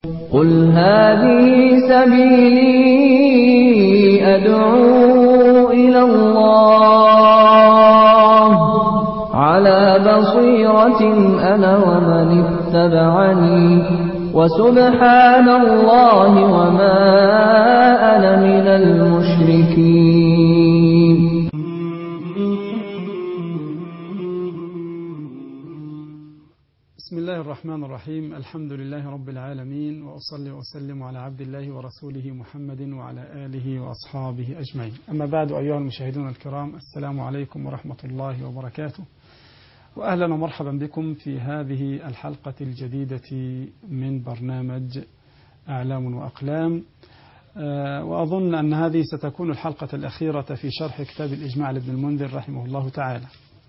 قل هذه سبيلي أدعو إلى الله على بصيرة أنا ومن اتبعني وسبحان الله وما أنا من المشركين. بسم الله الرحمن الرحيم. الحمد لله رب العالمين، وأصلي وأسلم على عبد الله ورسوله محمد وعلى آله وأصحابه أجمعين. أما بعد، أيها المشاهدون الكرام، السلام عليكم ورحمة الله وبركاته، وأهلا ومرحبا بكم في هذه الحلقة الجديدة من برنامج أعلام وأقلام. وأظن أن هذه ستكون الحلقة الأخيرة في شرح كتاب الإجماع لابن المنذر رحمه الله تعالى.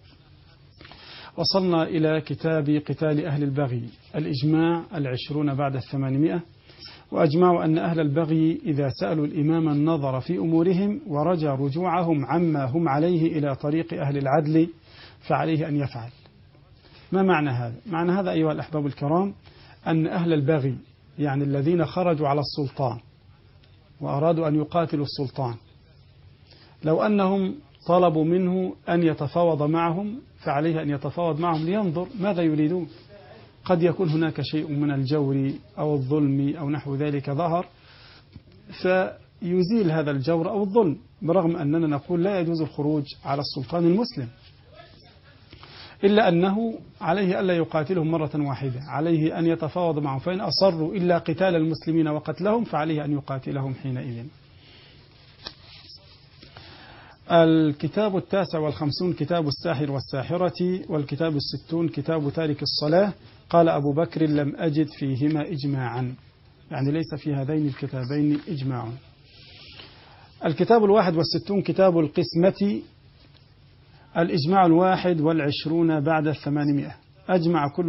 وصلنا إلى كتاب قتال أهل البغي، الإجماع 20 بعد 800. وأجمعوا أن أهل البغي إذا سألوا الإمام النظر في أمورهم ورجى رجوعهم عما هم عليه إلى طريق أهل العدل فعليه أن يفعل. ما معنى هذا؟ معنى هذا أيها الأحباب الكرام أن أهل البغي، يعني الذين خرجوا على السلطان وأرادوا أن يقاتلوا السلطان، لو أنهم طلبوا منه أن يتفاوض معهم فعليه أن يتفاوض معهم لينظر ماذا يريدون. قد يكون هناك شيء من الجور أو الظلم أو نحو ذلك ظهر فيزيل هذا الجور أو الظلم، برغم أننا نقول لا يجوز الخروج على السلطان المسلم، إلا أنه عليه ألا يقاتلهم مرة واحدة، عليه أن يتفاوض معهم، فإن أصروا إلا قتال المسلمين وقتلهم فعليه أن يقاتلهم حينئذ. الكتاب 59 كتاب الساحر والساحرة، والكتاب 60 كتاب تارك الصلاة. قال أبو بكر: لم أجد فيهما إجماعا، يعني ليس في هذين الكتابين إجماع. الكتاب 61 كتاب القسمة، الإجماع 21 بعد 800. أجمع كل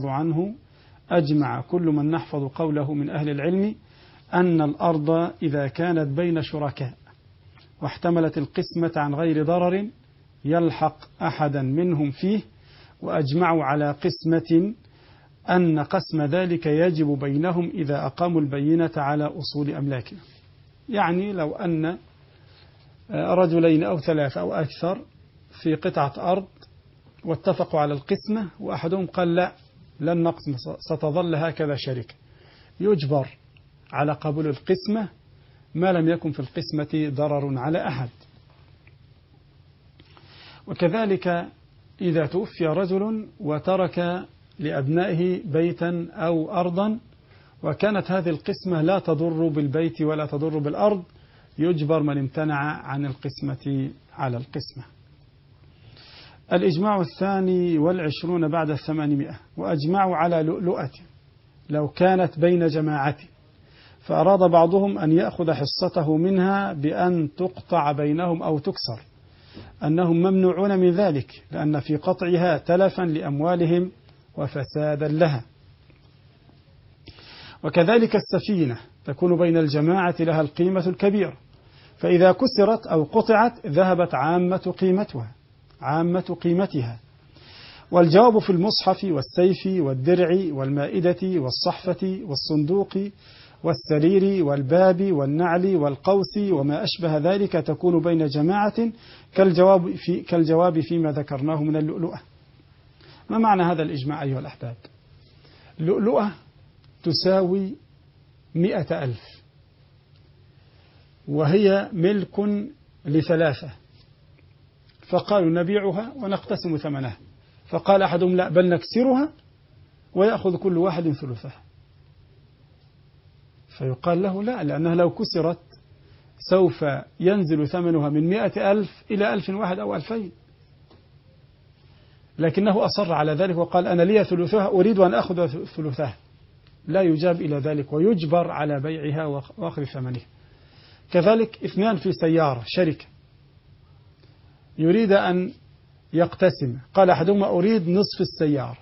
من نحفظ قوله من أهل العلم أن الأرض إذا كانت بين شركاء واحتملت القسمة عن غير ضرر يلحق أحدا منهم فيه، وأجمعوا على قسمة أن قسم ذلك يجب بينهم إذا أقاموا البينة على أصول أملاكهم. يعني لو أن رجلين أو ثلاثة أو أكثر في قطعة أرض واتفقوا على القسمة، وأحدهم قال لا لن نقسم ستظل هكذا شركة، يجبر على قبول القسمة ما لم يكن في القسمة ضرر على أحد. وكذلك إذا توفي رجل وترك لأبنائه بيتا أو أرضا وكانت هذه القسمة لا تضر بالبيت ولا تضر بالأرض، يجبر من امتنع عن القسمة على القسمة. الإجماع 22 بعد 800. وأجمعوا على لؤلؤة لو كانت بين جماعة فأراد بعضهم أن يأخذ حصته منها بأن تقطع بينهم أو تكسر، أنهم ممنوعون من ذلك، لأن في قطعها تلفا لأموالهم وفسادا لها. وكذلك السفينة تكون بين الجماعة لها القيمة الكبيرة، فإذا كسرت أو قطعت ذهبت عامة قيمتها. والجواب في المصحف والسيف والدرع والمائدة والصحفة والصندوق والسرير والباب والنعل والقوس وما أشبه ذلك تكون بين جماعة كالجواب فيما ذكرناه من اللؤلؤة. ما معنى هذا الإجماع أيها الأحباب؟ لؤلؤة تساوي 100,000 وهي ملك ل3، فقالوا نبيعها ونقتسم ثمنها، فقال أحدهم لا بل نكسرها ويأخذ كل واحد ثلثها، فيقال له لا، لأنها لو كسرت سوف ينزل ثمنها من 100,000 إلى 1,001 أو 2,000، لكنه أصر على ذلك وقال أنا لي ثلثها أريد أن أخذ ثلثها، لا يجاب إلى ذلك ويجبر على بيعها وأخذ ثمنها. كذلك 2 في سيارة شركة يريد أن يقتسم، قال أحدهما أريد نصف السيارة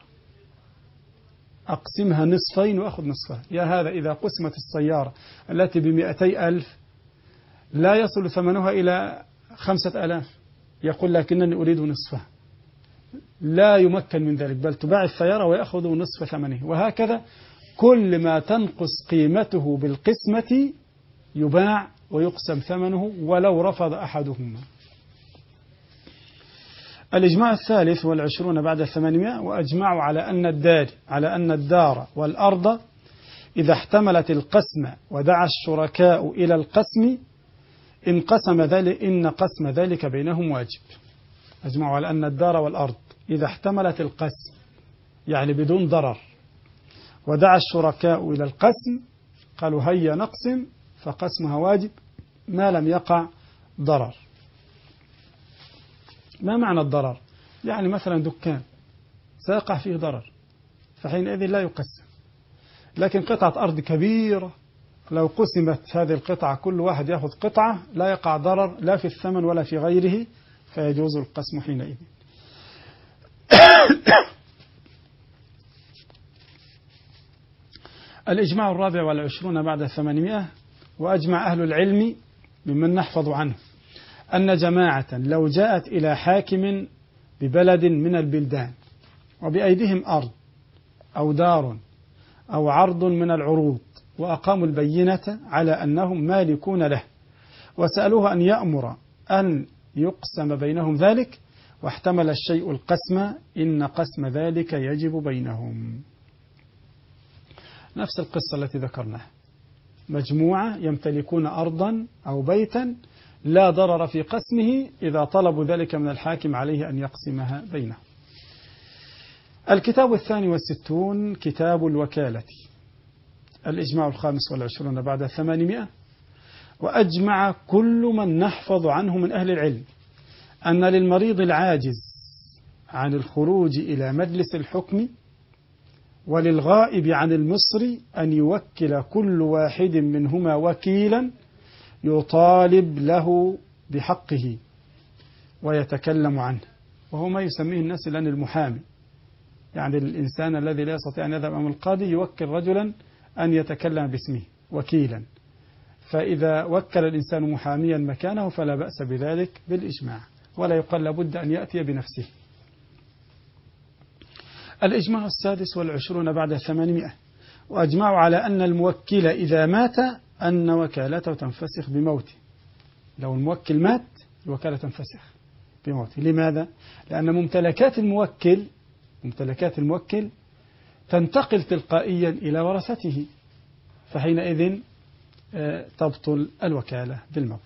أقسمها نصفين وأخذ نصفها، يا هذا إذا قسمت السيارة التي ب200,000 لا يصل ثمنها إلى 5,000، يقول لكنني أريد نصفها، لا يمكن من ذلك، بل تباع السيارة ويأخذ نصف ثمنه. وهكذا كل ما تنقص قيمته بالقسمة يباع ويقسم ثمنه ولو رفض أحدهما. الإجماع 23 بعد 800: وأجمعوا على أن الدار والأرض إذا احتملت القسم ودعا الشركاء إلى القسم إن قسم ذلك بينهم واجب. أجمعوا على أن الدار والأرض إذا احتملت القسم يعني بدون ضرر ودعا الشركاء إلى القسم قالوا هيا نقسم فقسمها واجب ما لم يقع ضرر. ما معنى الضرر؟ يعني مثلا دكان سيقع فيه ضرر فحينئذ لا يقسم، لكن قطعة أرض كبيرة لو قسمت هذه القطعة كل واحد يأخذ قطعة لا يقع ضرر لا في الثمن ولا في غيره فيجوز القسم حينئذ. الإجماع 24 بعد 800: وأجمع أهل العلم ممن نحفظ عنه أن جماعة لو جاءت إلى حاكم ببلد من البلدان وبأيديهم أرض أو دار أو عرض من العروض وأقاموا البينة على أنهم مالكون له وسألوه أن يأمر أن يقسم بينهم ذلك واحتمل الشيء القسم إن قسم ذلك يجب بينهم. نفس القصة التي ذكرناها، مجموعة يمتلكون أرضا أو بيتا لا ضرر في قسمه إذا طلبوا ذلك من الحاكم عليه أن يقسمها بينهم. الكتاب 62 كتاب الوكالة. الإجماع 25 بعد 800: وأجمع كل من نحفظ عنه من أهل العلم أن للمريض العاجز عن الخروج إلى مجلس الحكم وللغائب عن المصر أن يوكل كل واحد منهما وكيلا يطالب له بحقه ويتكلم عنه، وهو ما يسميه الناس الآن المحامي، يعني الإنسان الذي لا يستطيع أن يذهب أمام القاضي يوكل رجلا أن يتكلم باسمه وكيلا، فإذا وكل الإنسان محاميا مكانه فلا بأس بذلك بالإجماع ولا يقال لابد أن يأتي بنفسه. الإجماع 26 بعد 800: وأجمعوا على أن الموكل إذا مات أن وكالته تنفسخ بموته. لو الموكل مات الوكالة تنفسخ بموته. لماذا؟ لأن ممتلكات الموكل تنتقل تلقائيا إلى ورثته فحينئذ تبطل الوكالة بالموت.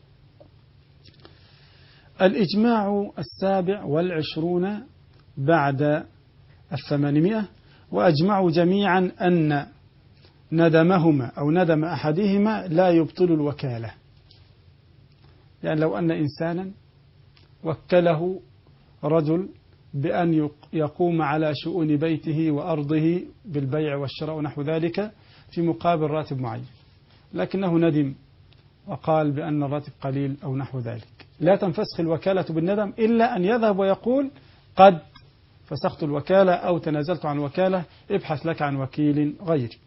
الإجماع 27 بعد 800: وأجمعوا جميعا أن ندمهما أو ندم أحدهما لا يبطل الوكالة. يعني لو أن إنسانا وكله رجل بأن يقوم على شؤون بيته وأرضه بالبيع والشراء ونحو ذلك في مقابل راتب معين، لكنه ندم وقال بأن الراتب قليل أو نحو ذلك، لا تنفسخ الوكالة بالندم إلا أن يذهب ويقول قد فسخت الوكالة أو تنازلت عن الوكالة ابحث لك عن وكيل غيري.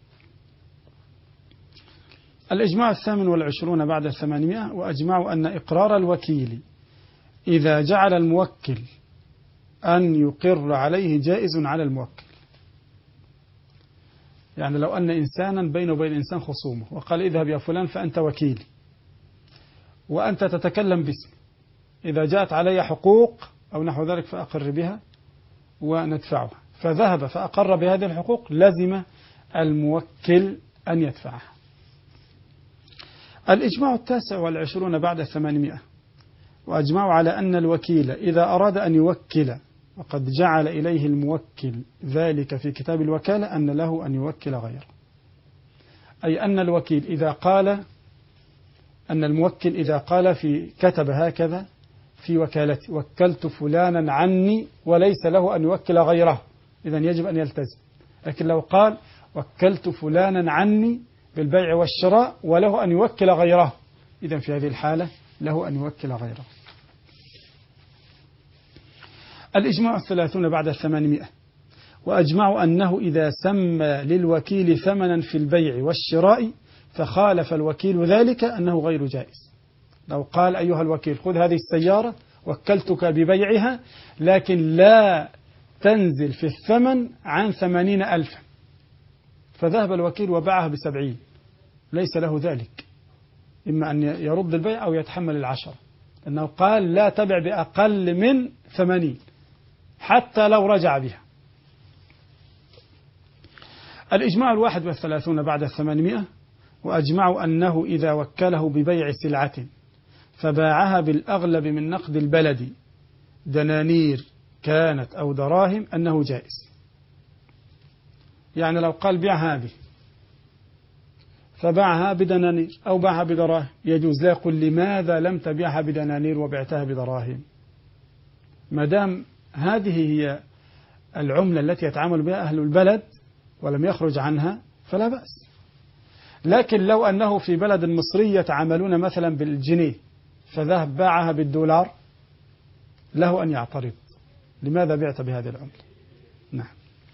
الإجماع 28 بعد 800: وأجمعوا أن إقرار الوكيل إذا جعل الموكل أن يقر عليه جائز على الموكل. يعني لو أن إنسانا بينه وبين إنسان خصومه وقال اذهب يا فلان فأنت وكيلي وأنت تتكلم باسمي، إذا جاءت علي حقوق أو نحو ذلك فأقر بها وندفعها، فذهب فأقر بهذه الحقوق لزم الموكل أن يدفعها. الإجماع 29 بعد 800: وأجمعوا على أن الوكيل إذا أراد أن يوكل وقد جعل إليه الموكل ذلك في كتاب الوكالة أن له أن يوكل غيره، أي أن الوكيل إذا قال أن الموكل إذا قال في كتب هكذا في وكالتي وكلت فلانا عني وليس له أن يوكل غيره إذن يجب أن يلتزم. لكن لو قال وكلت فلانا عني بالبيع والشراء وله أن يوكل غيره إذن في هذه الحالة له أن يوكل غيره. الإجماع 30 بعد 800: وأجمعوا أنه إذا سمى للوكيل ثمنا في البيع والشراء فخالف الوكيل ذلك أنه غير جائز. لو قال أيها الوكيل خذ هذه السيارة وكلتك ببيعها لكن لا تنزل في الثمن عن 80,000، فذهب الوكيل وباعها ب70، ليس له ذلك، إما أن يرد البيع أو يتحمل 10، لأنه قال لا تبع بأقل من 80 حتى لو رجع بها. الإجماع 31 بعد 800، وأجمعوا أنه إذا وكله ببيع سلعة فباعها بالأغلب من نقد البلد دنانير كانت أو دراهم أنه جائز. يعني لو قال بيع هذه فباعها بدنانير أو باعها بدراهم يجوز، لا يقول لماذا لم تبيعها بدنانير وبعتها بدراهم، ما دام هذه هي العملة التي يتعامل بها أهل البلد ولم يخرج عنها فلا بأس. لكن لو أنه في بلد مصري يتعاملون مثلا بالجنيه فذهب باعها بالدولار، له أن يعترض، لماذا بعت بهذه العملة؟ نعم.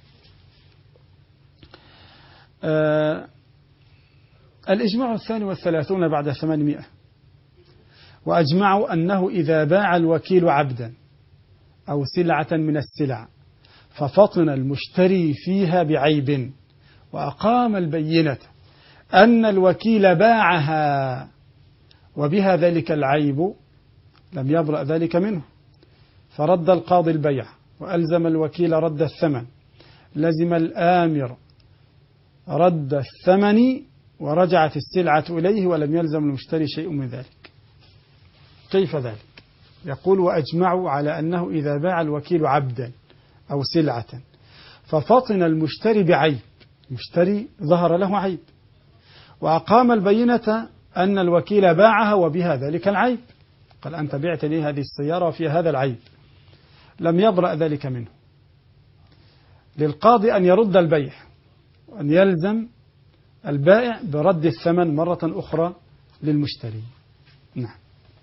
الإجماع 32 بعد 800، وأجمعوا أنه إذا باع الوكيل عبدا أو سلعة من السلع ففطن المشتري فيها بعيب وأقام البينة أن الوكيل باعها وبها ذلك العيب لم يبرأ ذلك منه، فرد القاضي البيع وألزم الوكيل رد الثمن، لزم الآمر رد الثمن ورجعت السلعة إليه ولم يلزم المشتري شيء من ذلك. كيف ذلك؟ يقول وأجمعوا على أنه إذا باع الوكيل عبدا أو سلعة ففطن المشتري بعيب، المشتري ظهر له عيب، وأقام البينة أن الوكيل باعها وبها ذلك العيب، قال أنت بعت لي هذه السيارة وفيها هذا العيب، لم يبرأ ذلك منه، للقاضي أن يرد البيع وأن يلزم البائع برد الثمن مرة أخرى للمشتري. نعم.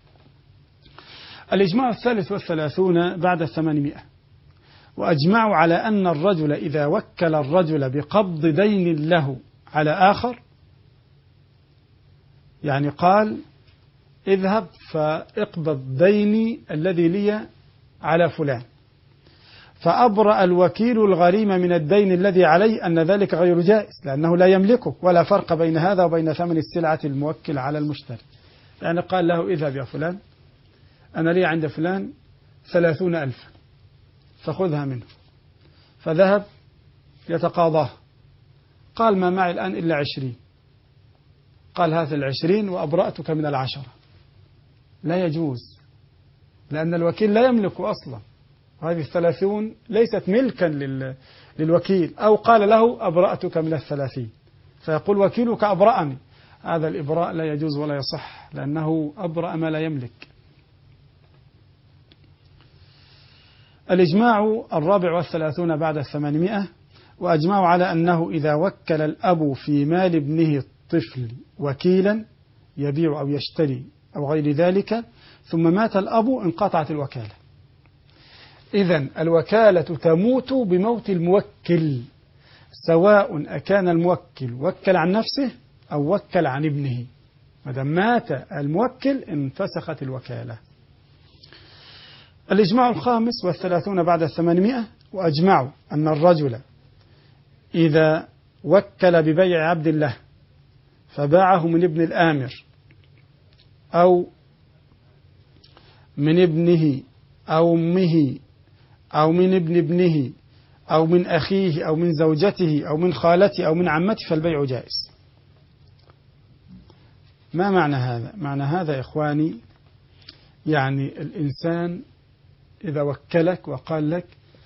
الإجماع 33 بعد 800، وأجمعوا على أن الرجل إذا وكل الرجل بقبض دين له على آخر، يعني قال اذهب فاقبض ديني الذي لي على فلان، فأبرأ الوكيل الغريم من الدين الذي عليه أن ذلك غير جائز لأنه لا يملكه، ولا فرق بين هذا وبين ثمن السلعة الموكل على المشتري. يعني قال له اذهب يا فلان أنا لي عند فلان 30,000 فخذها منه، فذهب يتقاضاه، قال ما معي الآن إلا 20، قال هذا 20 وأبرأتك من 10، لا يجوز لأن الوكيل لا يملك أصلا، هذه 30 ليست ملكا للوكيل، أو قال له أبرأتك من 30 فيقول وكيلك أبرأني، هذا الإبراء لا يجوز ولا يصح لأنه أبرأ ما لا يملك. الإجماع 34 بعد 800، وأجمعوا على أنه إذا وكل الأب في مال ابنه الطفل وكيلا يبيع أو يشتري أو غير ذلك ثم مات الأب انقطعت الوكالة. إذن الوكالة تموت بموت الموكل، سواء أكان الموكل وكل عن نفسه أو وكل عن ابنه، ما دام مات الموكل انفسخت الوكالة. الإجماع 35 بعد 800، وأجمعوا أن الرجل إذا وكل ببيع عبد الله فباعه من ابن الآمر أو من ابنه أو أمه أو من ابن ابنه أو من أخيه أو من زوجته أو من خالته أو من عمته فالبيع جائز. ما معنى هذا؟ معنى هذا يا إخواني يعني الإنسان إذا وكلك وقال لك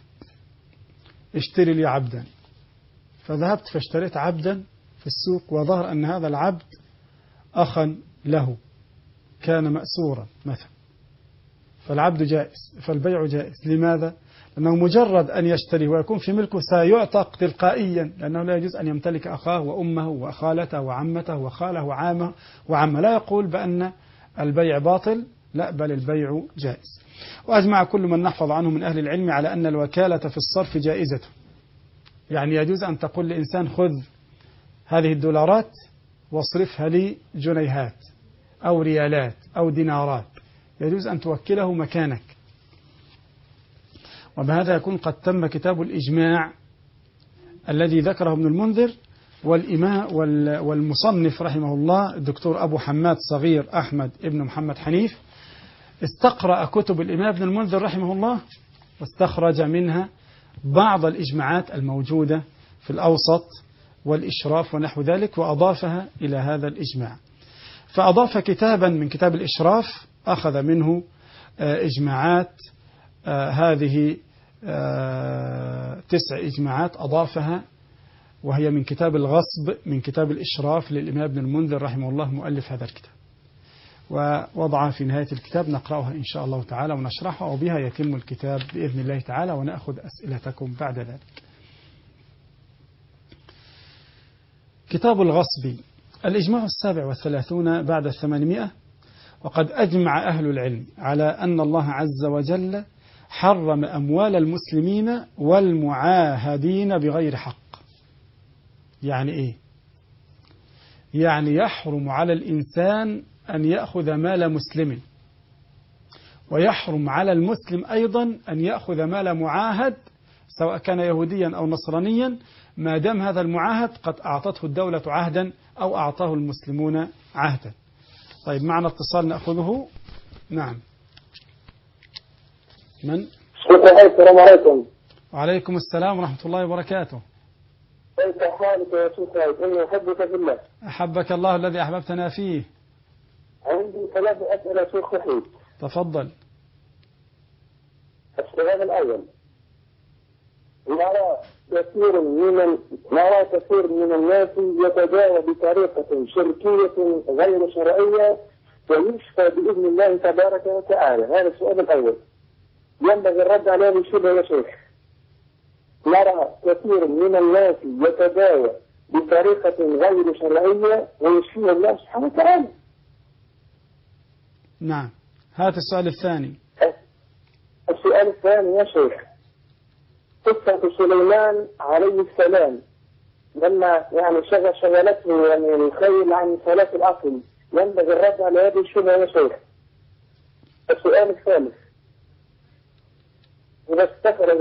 اشتري لي عبدا، فذهبت فاشتريت عبدا في السوق وظهر أن هذا العبد أخا له كان مأسورا مثلا، فالعبد جائز، فالبيع جائز. لماذا؟ لأنه مجرد أن يشتري ويكون في ملكه سيعتق تلقائيا، لأنه لا يجوز أن يمتلك أخاه وأمه وخالته وعمته وخاله وعمه، لا يقول بأن البيع باطل، لا بل البيع جائز. وأجمع كل من نحفظ عنه من أهل العلم على أن الوكالة في الصرف جائزة، يعني يجوز أن تقول لإنسان خذ هذه الدولارات واصرفها لي جنيهات أو ريالات أو دينارات، يجوز أن توكله مكانك. وبهذا يكون قد تم كتاب الإجماع الذي ذكره ابن المنذر والإمام والمصنف رحمه الله الدكتور أبو حماد صغير أحمد ابن محمد حنيف استقرأ كتب الإمام ابن المنذر رحمه الله واستخرج منها بعض الإجماعات الموجودة في الأوسط والإشراف ونحو ذلك وأضافها إلى هذا الإجماع. فأضاف كتابا من كتاب الإشراف أخذ منه إجماعات هذه 9 إجماعات أضافها، وهي من كتاب الغصب من كتاب الإشراف للإمام ابن المنذر رحمه الله مؤلف هذا الكتاب، ووضعها في نهاية الكتاب نقرأها إن شاء الله تعالى ونشرحها، وبها يتم الكتاب بإذن الله تعالى، ونأخذ أسئلتكم بعد ذلك. كتاب الغصب. الإجماع 37 بعد 800. وقد أجمع أهل العلم على أن الله عز وجل حرم أموال المسلمين والمعاهدين بغير حق. يعني إيه؟ يعني يحرم على الإنسان أن يأخذ مال مسلم، ويحرم على المسلم أيضا أن يأخذ مال معاهد سواء كان يهوديا أو نصرانيا، ما دام هذا المعاهد قد أعطته الدولة عهدا أو أعطاه المسلمون عهدا. طيب معنا اتصال نأخذه. نعم. من؟ السلام عليكم. وعليكم السلام ورحمة الله وبركاته. كيف حالك يا شيخ سعيد؟ إني أحبك في الله. أحبك الله الذي أحببتنا فيه. عندي 3 أسئلة شيخ وحيد. تفضل. السؤال الأول: نرى كثير من الناس يتداوى بطريقة شركية غير شرعية ويشفى بإذن الله تبارك وتعالى. هذا السؤال الأول، ينبغي الرد عليه بشبه يا شيخ. نرى كثير من الناس يتداوى بطريقة غير شرعية ويشفيه الله سبحانه وتعالى. نعم. هذا السؤال الثاني. السؤال الثاني يا شيخ: قصة سليمان عليه السلام لما شغلته الخيل عن صلاة العصر، ينبغي الرد على هذه الشبهة يا شيخ. السؤال الثالث: إذا استخرج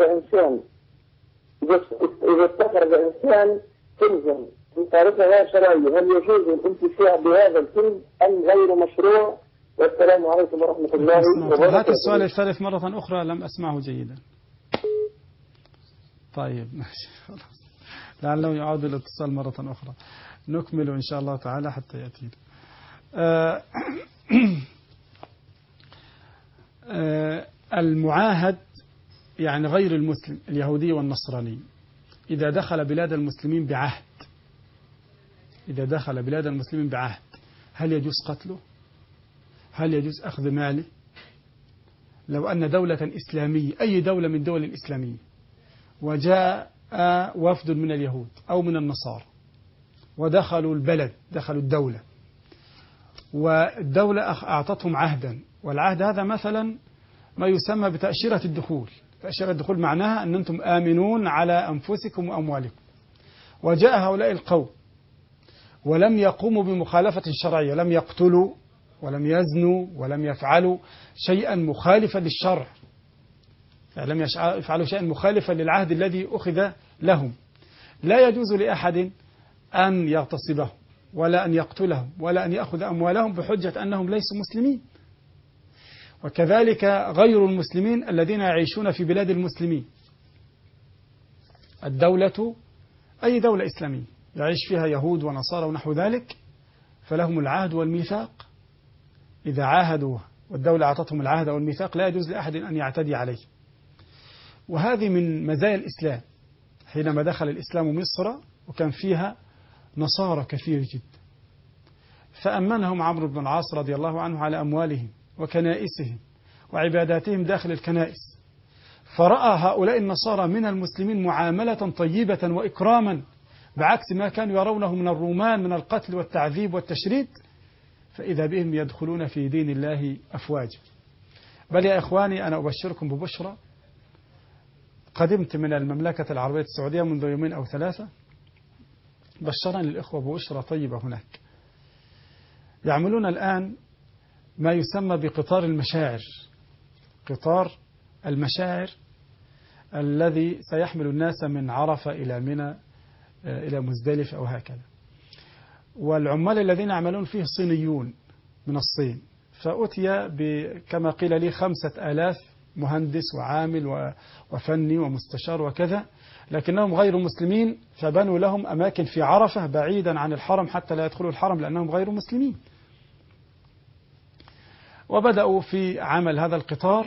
إنسان كنزا بطريقة غير شرعية، هل يجوز الانتفاع بهذا الكنز أم غير مشروع؟ والسلام عليكم ورحمة الله وبركاته. هذا السؤال الثالث مرة أخرى لم أسمعه جيدا. طيب ماشي خلاص، لعله يعود الاتصال مرة أخرى. نكمل إن شاء الله تعالى حتى يأتينا. المعاهد يعني غير المسلم اليهودي والنصراني إذا دخل بلاد المسلمين بعهد، هل يجوز قتله؟ هل يجوز أخذ ماله؟ لو أن دولة إسلامية، أي دولة من دول الإسلامية، وجاء وفد من اليهود أو من النصارى ودخلوا البلد، دخلوا الدولة، والدولة أعطتهم عهدا، والعهد هذا مثلا ما يسمى بتأشيرة الدخول. تأشيرة الدخول معناها أن أنتم آمنون على أنفسكم وأموالكم، وجاء هؤلاء القوم ولم يقوموا بمخالفة شرعية، لم يقتلوا ولم يزنوا ولم يفعلوا شيئا مخالفا للشرع، يعني لم يفعلوا شيئا مخالفا للعهد الذي أخذ لهم، لا يجوز لأحد أن يغتصبهم ولا أن يقتلهم ولا أن يأخذ أموالهم بحجة أنهم ليسوا مسلمين. وكذلك غير المسلمين الذين يعيشون في بلاد المسلمين. الدولة أي دولة إسلامية يعيش فيها يهود ونصارى ونحو ذلك، فلهم العهد والميثاق، إذا عاهدوا والدولة أعطتهم العهد والميثاق لا يجوز لأحد أن يعتدي عليه. وهذه من مزايا الإسلام. حينما دخل الإسلام مصر وكان فيها نصارى كثير جدا، فأمنهم عمرو بن العاص رضي الله عنه على أموالهم وكنائسهم وعباداتهم داخل الكنائس، فرأى هؤلاء النصارى من المسلمين معاملة طيبة وإكراما بعكس ما كانوا يرونه من الرومان من القتل والتعذيب والتشريد، فإذا بهم يدخلون في دين الله أفواجا. بل يا إخواني أنا أبشركم ببشرى، قدمت من المملكة العربية السعودية منذ 2 أو 3، بشرني الإخوة ببشرى طيبة هناك. يعملون الآن ما يسمى بقطار المشاعر، قطار المشاعر الذي سيحمل الناس من عرفة إلى منى إلى مزدلفة أو هكذا. والعمال الذين يعملون فيه صينيون من الصين، فأتي كما قيل لي 5000 مهندس وعامل وفني ومستشار وكذا، لكنهم غير مسلمين، فبنوا لهم أماكن في عرفة بعيدا عن الحرم حتى لا يدخلوا الحرم لأنهم غير مسلمين. وبدأوا في عمل هذا القطار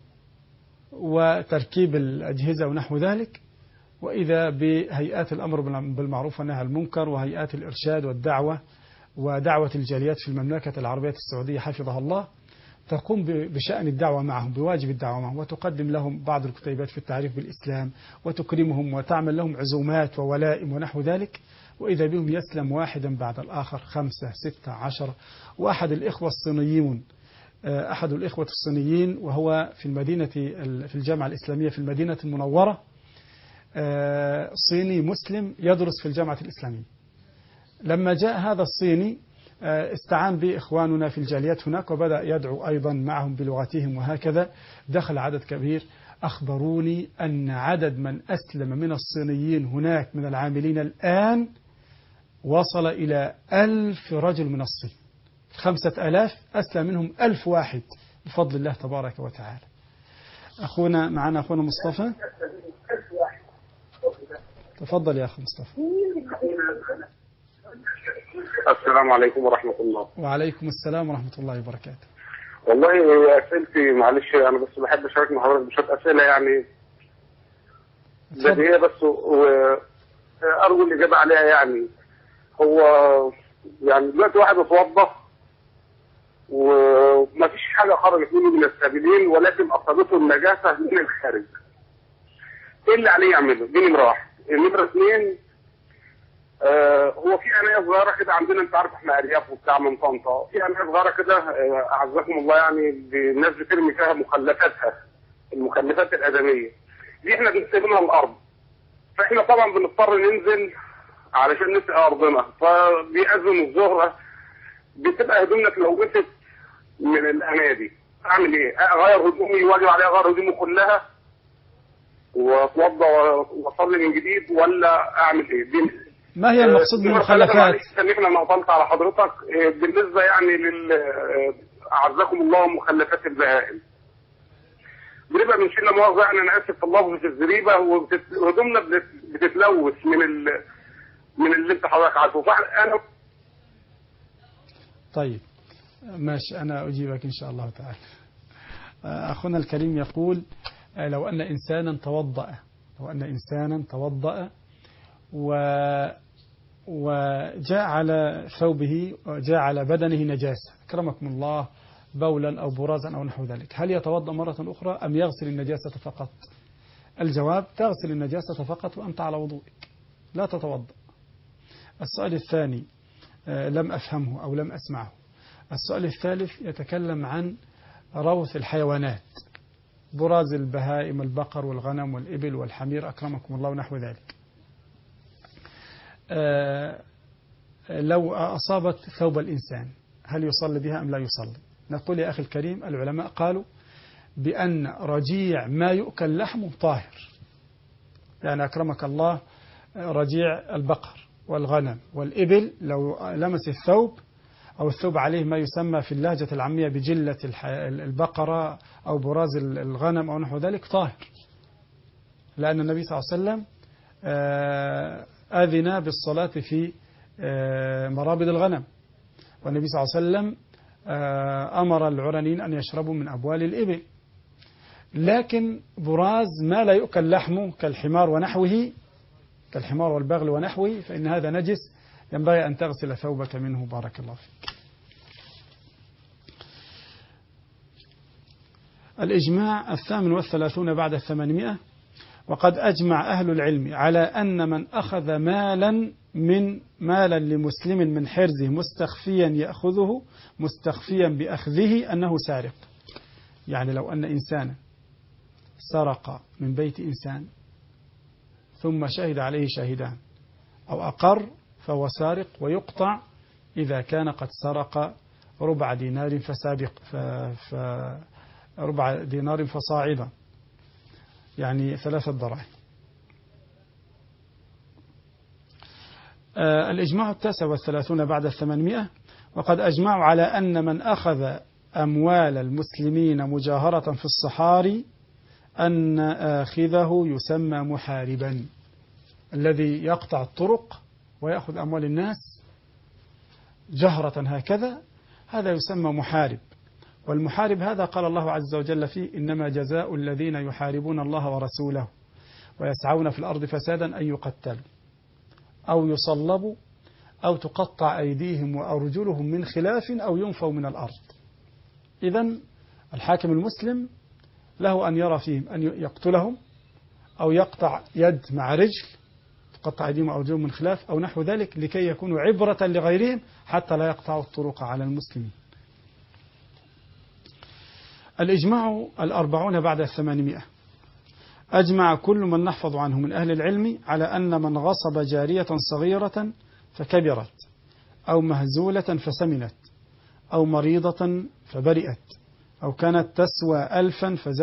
وتركيب الأجهزة ونحو ذلك، وإذا بهيئات الأمر بالمعروف والنهي عن المنكر وهيئات الإرشاد والدعوة ودعوة الجاليات في المملكة العربية السعودية حفظها الله تقوم بشأن الدعوة معهم، بواجب الدعوة معهم، وتقدم لهم بعض الكتيبات في التعريف بالإسلام وتكرمهم وتعمل لهم عزومات وولائم ونحو ذلك. وإذا بهم يسلم واحدا بعد الآخر، 5 6 10. وأحد الإخوة الصينيون، أحد الإخوة الصينيين وهو في المدينة في الجامعة الإسلامية في المدينة المنورة، صيني مسلم يدرس في الجامعة الإسلامية. لما جاء هذا الصيني استعان بإخواننا في الجاليات هناك وبدأ يدعو أيضا معهم بلغتهم وهكذا. دخل عدد كبير. أخبروني أن عدد من أسلم من الصينيين هناك من العاملين الآن وصل إلى 1000 رجل من الصين. 5000 أسلم منهم 1000 واحد بفضل الله تبارك وتعالى. معنا أخونا مصطفى. تفضل يا أخي مصطفى. السلام عليكم ورحمة الله. وعليكم السلام ورحمة الله وبركاته. والله أسئلتي معلش أنا بس بحب أشارك مع حضرتك بشوية أسئلة يعني بديهية بس وأرجو الإجابة عليها. يعني هو يعني دلوقتي واحد اتوظف وما فيش حاجة خرجت منه من السبيلين ولكن أصابته النجاسة من الخارج. إيه اللي عليه يعمله؟ دي نمرة واحد. نمرة اثنين، هو في عناية صغيرة كده عندنا، انت عارف احنا ارياف وبتاع من طنطا، في عناية صغيرة كده اعزكم الله يعني الناس بترمي فيها مخلفاتها، المخلفات الادمية دي احنا بنستخدمها الارض، فاحنا طبعا بنضطر ننزل علشان نسقي ارضنا، فبيأذن الظهر بتبقى هدومنا اتلوثت من العناية دي. اعمل ايه؟ اغير هدومي، واجب عليا اغير هدومي كلها واتوضى واصلي من جديد ولا اعمل ايه؟ دي ما هي المقصود بالمخلفات؟ سامحنا انا قطعت على حضرتك. بالنسبه يعني اعزكم الله مخلفات البهائم بنبقى بنشيل مؤاخذه يعني انا اسف في اللفظ في الزريبه وهدومنا بتتلوث من اللي انت حضرتك عارفه. فانا طيب ماشي، انا اجيبك ان شاء الله تعالى. اخونا الكريم يقول لو ان انسانا توضأ وجاء على ثوبه وجاء على بدنه نجاسة أكرمكم الله، بولا أو برازا أو نحو ذلك، هل يتوضأ مرة أخرى أم يغسل النجاسة فقط؟ الجواب: تغسل النجاسة فقط وأنت على وضوئك، لا تتوضأ. السؤال الثاني لم أفهمه أو لم أسمعه. السؤال الثالث يتكلم عن روث الحيوانات، براز البهائم، البقر والغنم والإبل والحمير أكرمكم الله ونحو ذلك. لو أصابت ثوب الإنسان هل يصلي بها أم لا يصلي؟ نقول يا أخي الكريم العلماء قالوا بأن رجيع ما يؤكل لحمه طاهر، يعني أكرمك الله رجيع البقر والغنم والإبل لو لمس الثوب أو الثوب عليه ما يسمى في اللهجة العامية بجلة البقرة أو براز الغنم أو نحو ذلك طاهر، لأن النبي صلى الله عليه وسلم آذن بالصلاة في مرابض الغنم، والنبي صلى الله عليه وسلم أمر العرنين أن يشربوا من أبوال الإبل. لكن براز ما لا يؤكل لحمه كالحمار ونحوه، كالحمار والبغل ونحوه، فإن هذا نجس ينبغي أن تغسل ثوبك منه. بارك الله فيك. الإجماع 38 بعد 800. وقد أجمع أهل العلم على أن من أخذ مالا لمسلم من حرزه مستخفيا يأخذه مستخفيا بأخذه أنه سارق. يعني لو أن إنسانا سرق من بيت إنسان ثم شهد عليه شاهدان أو أقر فهو سارق ويقطع إذا كان قد سرق ربع دينار ربع دينار فصاعدا، يعني 3 دراهم. الإجماع 39 بعد 800. وقد أجمعوا على أن من أخذ أموال المسلمين مجاهرة في الصحاري أن آخذه يسمى محاربا. الذي يقطع الطرق ويأخذ أموال الناس جهرة هكذا هذا يسمى محارب. والمحارب هذا قال الله عز وجل فيه: إنما جزاء الذين يحاربون الله ورسوله ويسعون في الأرض فسادا أن يقتلوا أو يصلبوا أو تقطع أيديهم وأرجلهم من خلاف أو ينفوا من الأرض. إذن الحاكم المسلم له أن يرى فيهم أن يقتلهم أو يقطع يد مع رجل، تقطع أيديهم وأرجلهم من خلاف أو نحو ذلك، لكي يكونوا عبرة لغيرهم حتى لا يقطعوا الطرق على المسلمين. الإجماع 40 بعد 800. أجمع كل من نحفظ عنه من أهل العلم على أن من غصب جارية صغيرة فكبرت أو مهزولة فسمنت أو مريضة فبرئت أو كانت تسوى 1000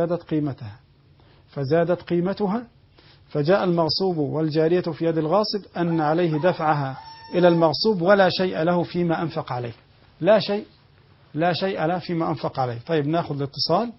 فزادت قيمتها فجاء المغصوب والجارية في يد الغاصب أن عليه دفعها إلى المغصوب ولا شيء له فيما أنفق عليه. لا شيء له فيما أنفق عليه. طيب ناخذ الاتصال.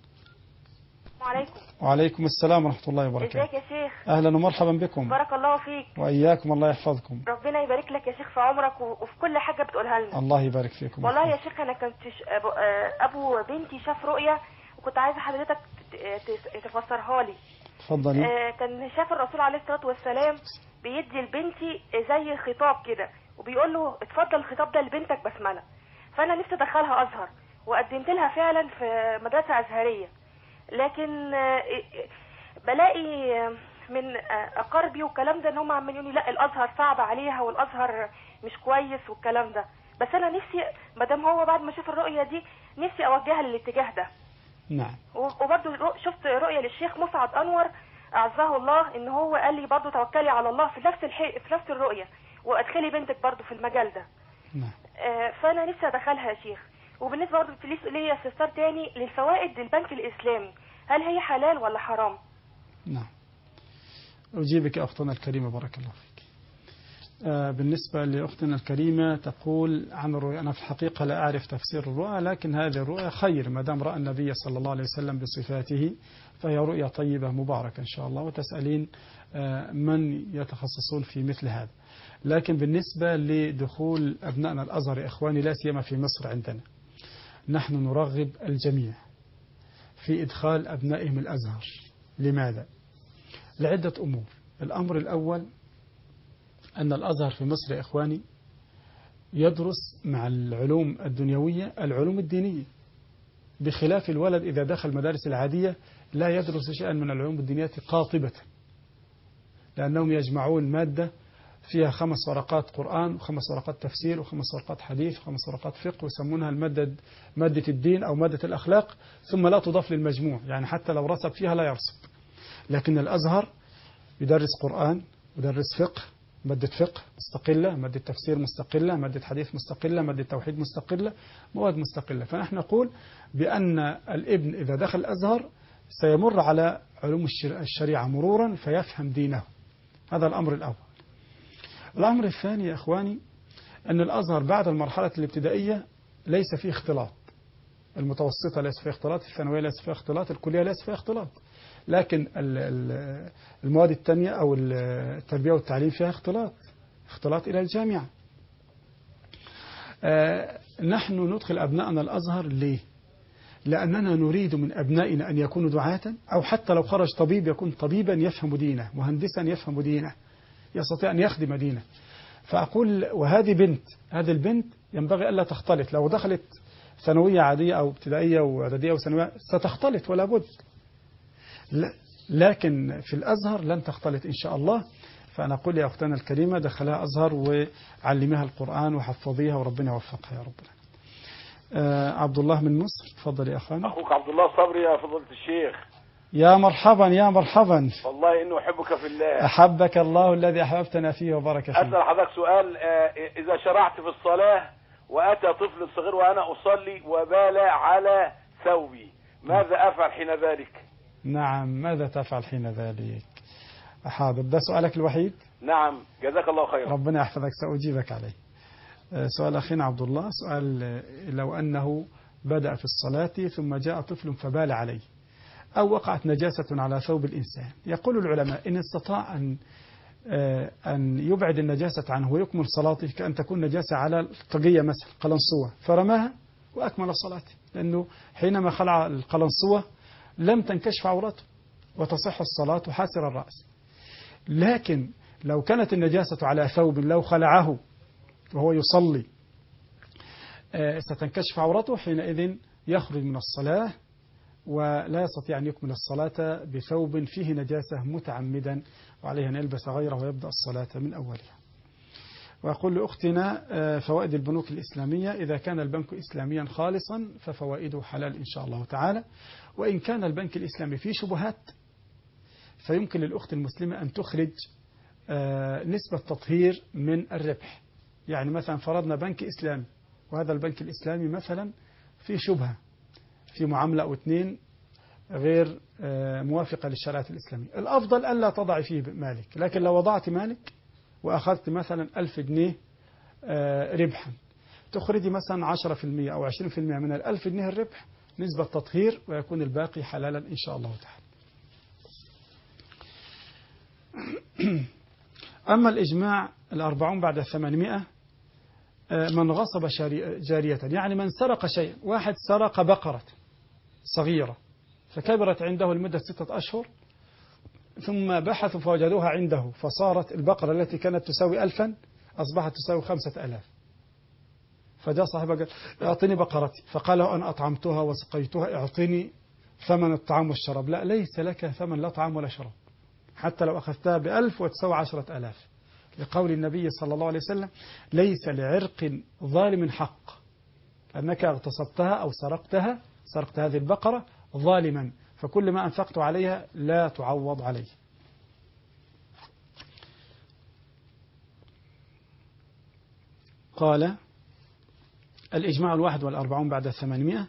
وعليكم السلام ورحمة الله وبركاته. ازيك يا شيخ؟ أهلا ومرحبا بكم. بارك الله فيك. وإياكم، الله يحفظكم. ربنا يبارك لك يا شيخ في عمرك وفي كل حاجة بتقولها لنا. الله يبارك فيكم. والله يا شيخ أنا كنت أبو بنتي شاف رؤية وكنت عايزة حضرتك تفسرها لي. اتفضلي. كان شاف الرسول عليه الصلاة والسلام بيدي لبنتي زي خطاب كده وبيقول له اتفضل الخطاب ده لبنتك بسملة. فأنا نفسي أدخلها أزهر وقدمت لها فعلا في مدرسة أزهرية، لكن بلاقي من أقاربي والكلام ده ان هم عمالين يقولوا لا الأزهر صعب عليها والأزهر مش كويس والكلام ده. بس أنا نفسي مادام هو بعد ما شاف الرؤية دي نفسي أوجهها للاتجاه ده. نعم. وبرضه شفت رؤية للشيخ مسعد أنور أعزه الله ان هو قال لي برضه توكلي على الله في نفس الرؤية وأدخلي بنتك برضه في المجال ده. نعم. فأنا نفسي أدخلها يا شيخ. وبالنسبة برضه ليا استفسار تاني للفوائد للبنك الإسلامي، هل هي حلال ولا حرام؟ نعم. أجيبك أختنا الكريمة بارك الله فيك. بالنسبة لأختنا الكريمة تقول عن الرؤيا، أنا في الحقيقة لا أعرف تفسير الرؤيا، لكن هذه الرؤيا خير ما دام رأى النبي صلى الله عليه وسلم بصفاته فهي رؤيا طيبة مباركة إن شاء الله، وتسألين من يتخصصون في مثل هذا. لكن بالنسبة لدخول أبنائنا الأزهر إخواني لا سيما في مصر عندنا، نحن نرغب الجميع في إدخال أبنائهم الأزهر. لماذا؟ لعدة أمور. الأمر الأول أن الأزهر في مصر يا إخواني يدرس مع العلوم الدنيوية العلوم الدينية، بخلاف الولد إذا دخل المدارس العادية لا يدرس شيئا من العلوم الدينية قاطبة، لأنهم يجمعون مادة فيها 5 ورقات قرآن و5 ورقات تفسير و5 ورقات حديث و5 ورقات فقه، ويسمونها مادة الدين أو مادة الأخلاق، ثم لا تضاف للمجموع، يعني حتى لو رسب فيها لا يرسب. لكن الأزهر يدرس قرآن، يدرس فقه، مادة فقه مستقلة، مادة تفسير مستقلة، مادة حديث مستقلة، مادة توحيد مستقلة، مواد مستقلة. فنحن نقول بأن الابن إذا دخل الأزهر سيمر على علوم الشريعة مرورا فيفهم دينه. هذا الأمر الأول. الأمر الثاني يا إخواني أن الأزهر بعد المرحلة الابتدائية ليس فيه اختلاط، المتوسطة ليس فيها اختلاط، الثانوية ليس فيها اختلاط، الكلية ليس فيها اختلاط، لكن المواد التانية أو التربية والتعليم فيها اختلاط إلى الجامعة. نحن ندخل أبنائنا الأزهر ليه؟ لأننا نريد من أبنائنا أن يكونوا دعاة، أو حتى لو خرج طبيب يكون طبيبا يفهم دينه، مهندسا يفهم دينه، يستطيع أن يخدم دينه. فأقول وهذه البنت ينبغي ألا تختلط. لو دخلت ثانوية عادية أو ابتدائية وإعدادية وثانوية ستختلط ولا بد، لكن في الأزهر لن تختلط إن شاء الله. فأنا أقول يا أختنا الكريمة دخلها أزهر وعلمها القرآن وحفظيها وربنا يوفقها يا رب. عبد الله من مصر، تفضل يا أخانا. أخوك عبد الله صبري يا فضيلة الشيخ. يا مرحبا يا مرحبا. والله إنه أحبك في الله. أحبك الله الذي أحببتنا فيه وبارك فيه. أسأل حضرتك سؤال، إذا شرعت في الصلاة وأتى طفل صغير وأنا أصلي وبال على ثوبي ماذا أفعل حين ذلك؟ نعم، ماذا تفعل حين ذلك؟ حاضر، ده سؤالك الوحيد؟ نعم جزاك الله خيرا. ربنا يحفظك، سأجيبك عليه. سؤال أخينا عبد الله، سؤال: لو أنه بدأ في الصلاة ثم جاء طفل فبال عليه أو وقعت نجاسة على ثوب الإنسان، يقول العلماء إن استطاع أن يبعد النجاسة عنه ويكمل صلاته، كأن تكون نجاسة على الطاقية مثلا قلنسوة فرماها وأكمل صلاته، لأنه حينما خلع القلنسوة لم تنكشف عورته وتصح الصلاة حاسر الرأس. لكن لو كانت النجاسة على ثوب لو خلعه وهو يصلي ستنكشف عورته، حينئذ يخرج من الصلاة ولا يستطيع أن يكمل الصلاة بثوب فيه نجاسة متعمدا، وعليه أن يلبس غيره ويبدأ الصلاة من أولها. وأقول لأختنا: فوائد البنوك الإسلامية: إذا كان البنك إسلاميا خالصا ففوائده حلال إن شاء الله تعالى، وإن كان البنك الإسلامي فيه شبهات فيمكن للأخت المسلمة أن تخرج نسبة تطهير من الربح. يعني مثلا فرضنا بنك إسلامي، وهذا البنك الإسلامي مثلا فيه شبهة في معاملة أو اثنين غير موافقة للشريعة الإسلامية، الأفضل ألا تضع فيه مالك. لكن لو وضعت مالك وأخذت مثلا 1000 جنيه ربحا، تخرجي مثلا 10% أو 20% من 1000 جنيه الربح نسبة تطهير، ويكون الباقي حلالا إن شاء الله تعالى. أما الإجماع 40 بعد 800: من غصب جارية، يعني من سرق شيء. واحد سرق بقرة صغيرة فكبرت عنده لمدة 6 أشهر، ثم بحثوا فوجدوها عنده، فصارت البقرة التي كانت تساوي 1000 أصبحت تساوي 5000. فجاء صاحبها قال: اعطني بقرتي، فقال: أنا أطعمتها وسقيتها، اعطني ثمن الطعام والشراب. لا، ليس لك ثمن لا طعام ولا شراب، حتى لو أخذتها ب1000 وتساوي 10,000، لقول النبي صلى الله عليه وسلم: ليس لعرق ظالم حق، أنك اغتصبتها أو سرقت هذه البقرة ظالما، فكل ما أنفقت عليها لا تعوض عليه. قال: الإجماع 41 بعد 800: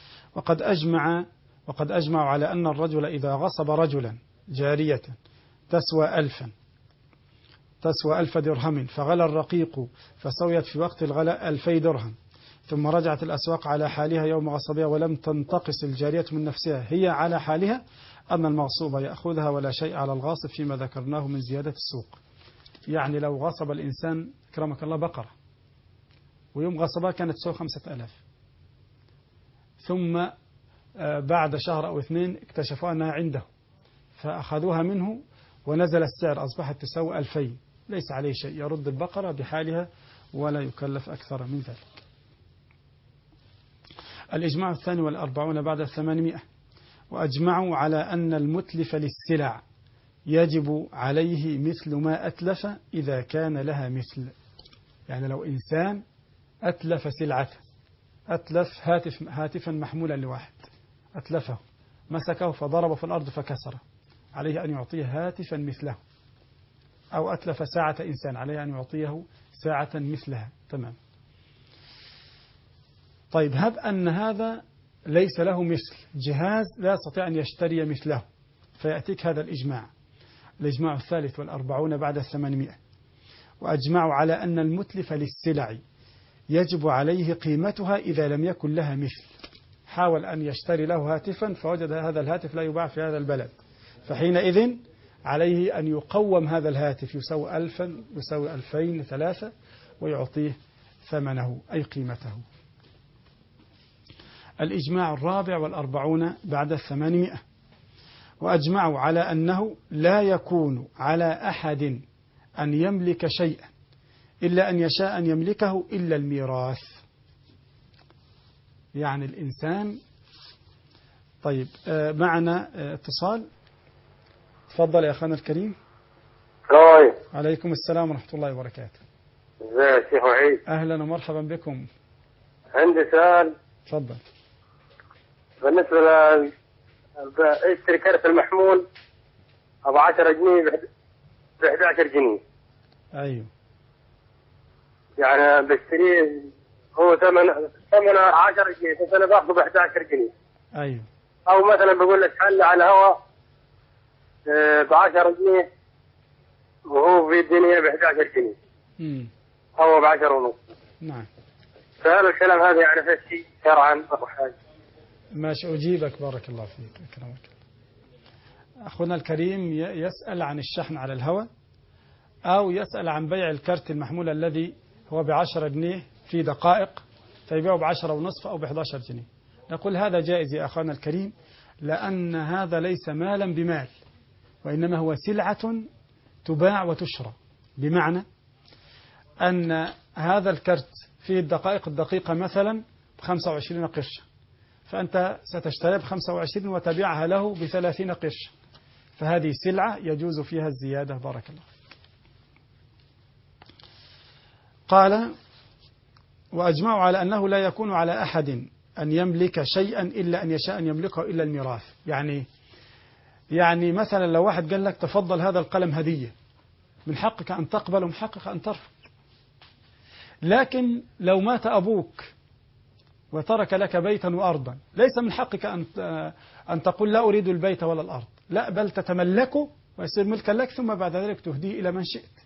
وقد أجمعوا على أن الرجل إذا غصب رجلا جارية تسوى 1000 درهم فغلى الرقيق فسويت في وقت الغلاء 2000 درهم، ثم رجعت الأسواق على حالها يوم غصبها ولم تنتقص الجارية من نفسها، هي على حالها، أن المغصوب يأخذها ولا شيء على الغاصب فيما ذكرناه من زيادة السوق. يعني لو غصب الإنسان كرمك الله بقرة ويوم غصبها كانت تساوي 5000، ثم بعد شهر أو 2 اكتشفوا أنها عنده فأخذوها منه ونزل السعر أصبحت تساوي 2000، ليس عليه شيء، يرد البقرة بحالها ولا يكلف أكثر من ذلك. الإجماع 42 بعد 800: وأجمعوا على أن المتلف للسلع يجب عليه مثل ما أتلف إذا كان لها مثل. يعني لو إنسان أتلف سلعته، أتلف هاتفا محمولا لواحد، أتلفه، مسكه فضربه في الأرض فكسره، عليه أن يعطيه هاتفا مثله. أو أتلف ساعة إنسان، عليه أن يعطيه ساعة مثلها. تمام. طيب، هب أن هذا ليس له مثل، جهاز لا يستطيع أن يشتري مثله، فيأتيك هذا الإجماع. الإجماع 43 بعد 800: وأجمعوا على أن المتلف للسلع يجب عليه قيمتها إذا لم يكن لها مثل. حاول أن يشتري له هاتفا فوجد هذا الهاتف لا يباع في هذا البلد، فحينئذ عليه أن يقوم هذا الهاتف، يساوي 1000 يساوي 2000 3، ويعطيه ثمنه أي قيمته. الإجماع 44 بعد 800: وأجمعوا على أنه لا يكون على أحد أن يملك شيئا إلا أن يشاء أن يملكه إلا الميراث. يعني الإنسان. طيب، معنا اتصال، تفضل يا أخانا الكريم. عليكم السلام ورحمة الله وبركاته. ازيك يا شيخ وحيد؟ أهلا ومرحبا بكم. عندي سؤال. تفضل. بالنسبة اشتري كارت المحمول أبو 10 جنيه ب 11 جنيه. أيوه. يعني بشتريه هو ثمنه 10 جنيه، بس أنا باخذه ب 11 جنيه. أيوه. أو مثلا بقول لك حل على الهواء ب 10 جنيه وهو في الدنيا ب 11 جنيه هو ب 10 ونص. نعم. فهل الكلام هذا يعرف شيء شرعا أو حاجة؟ ماشي أجيبك بارك الله فيك أكرمك. أخونا الكريم يسأل عن الشحن على الهواء أو يسأل عن بيع الكارت المحمول الذي هو ب10 جنيه في دقائق فيبيعه ب10 ونصف أو ب11 جنيه. نقول هذا جائز يا أخونا الكريم، لأن هذا ليس مالا بمال، وإنما هو سلعة تباع وتشرى. بمعنى أن هذا الكرت فيه الدقيقة مثلا ب25 قرشا، فأنت ستشتري ب25 وتبيعها له ب30 قرشا، فهذه سلعة يجوز فيها الزيادة. بارك الله. قال: وأجمعوا على أنه لا يكون على أحد أن يملك شيئا إلا أن يشاء أن يملكه إلا الميراث. يعني مثلا لو واحد قال لك تفضل هذا القلم هدية، من حقك أن تقبل ومن حقك أن ترفض. لكن لو مات أبوك وترك لك بيتا وأرضا، ليس من حقك أن تقول لا أريد البيت ولا الأرض، لا، بل تتملكه ويصير ملكا لك، ثم بعد ذلك تهديه إلى من شئت.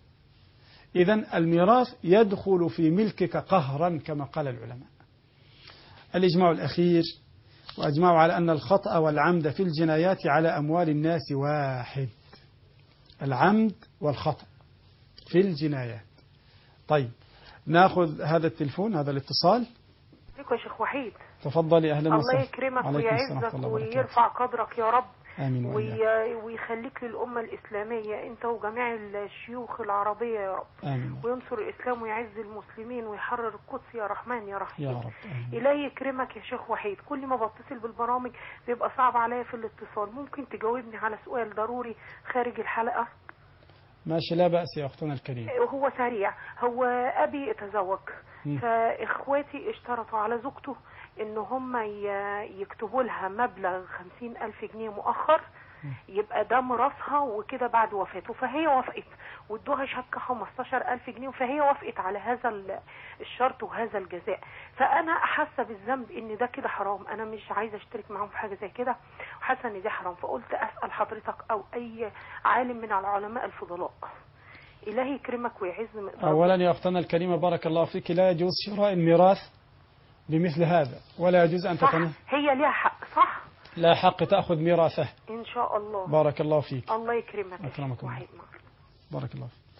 إذن الميراث يدخل في ملكك قهرا كما قال العلماء. الإجماع الأخير: وأجمعوا على أن الخطأ والعمد في الجنايات على أموال الناس واحد. العمد والخطأ في الجنايات. طيب ناخذ هذا التلفون، هذا الاتصال. عليكم يا شيخ وحيد. تفضلي أهلا وسهلا. الله يكرمك ويعزك ويرفع قدرك يا رب. آمين. ويخليك للأمة الإسلامية أنت وجميع الشيوخ العربية يا رب. آمين. وينصر الإسلام ويعز المسلمين ويحرر القدس يا رحمن يا رحيم. يا رب. إلهي يكرمك يا شيخ وحيد. كل ما بتصل بالبرامج بيبقى صعب عليا في الاتصال، ممكن تجاوبني على سؤال ضروري خارج الحلقة؟ ماشي، لا بأس يا أختنا الكريم. هو سريع. هو أبي تزوج، فإخواتي اشترطوا على زوجته إن هم يكتبوا لها مبلغ 50,000 جنيه مؤخر، يبقى ده مراسها وكده بعد وفاته. فهي وافقت وادوها شبكة 15,000 جنيه، فهي وافقت على هذا الشرط وهذا الجزاء. فأنا حاسة بالذنب إن ده كده حرام، أنا مش عايزة أشترك معاهم في حاجة زي كده وحاسة إن ده حرام. فقلت أسأل حضرتك أو أي عالم من العلماء الفضلاء. إلهي يكرمك ويعز. أولا يا أختنا الكريمة بارك الله فيك، لا يجوز شراء الميراث بمثل هذا، ولا يجوز أن تتنهى. هي ليها حق صح؟ لا حق تأخذ ميراثه إن شاء الله. بارك الله فيك. الله يكرمك. أكرمكم الله. بارك الله فيك.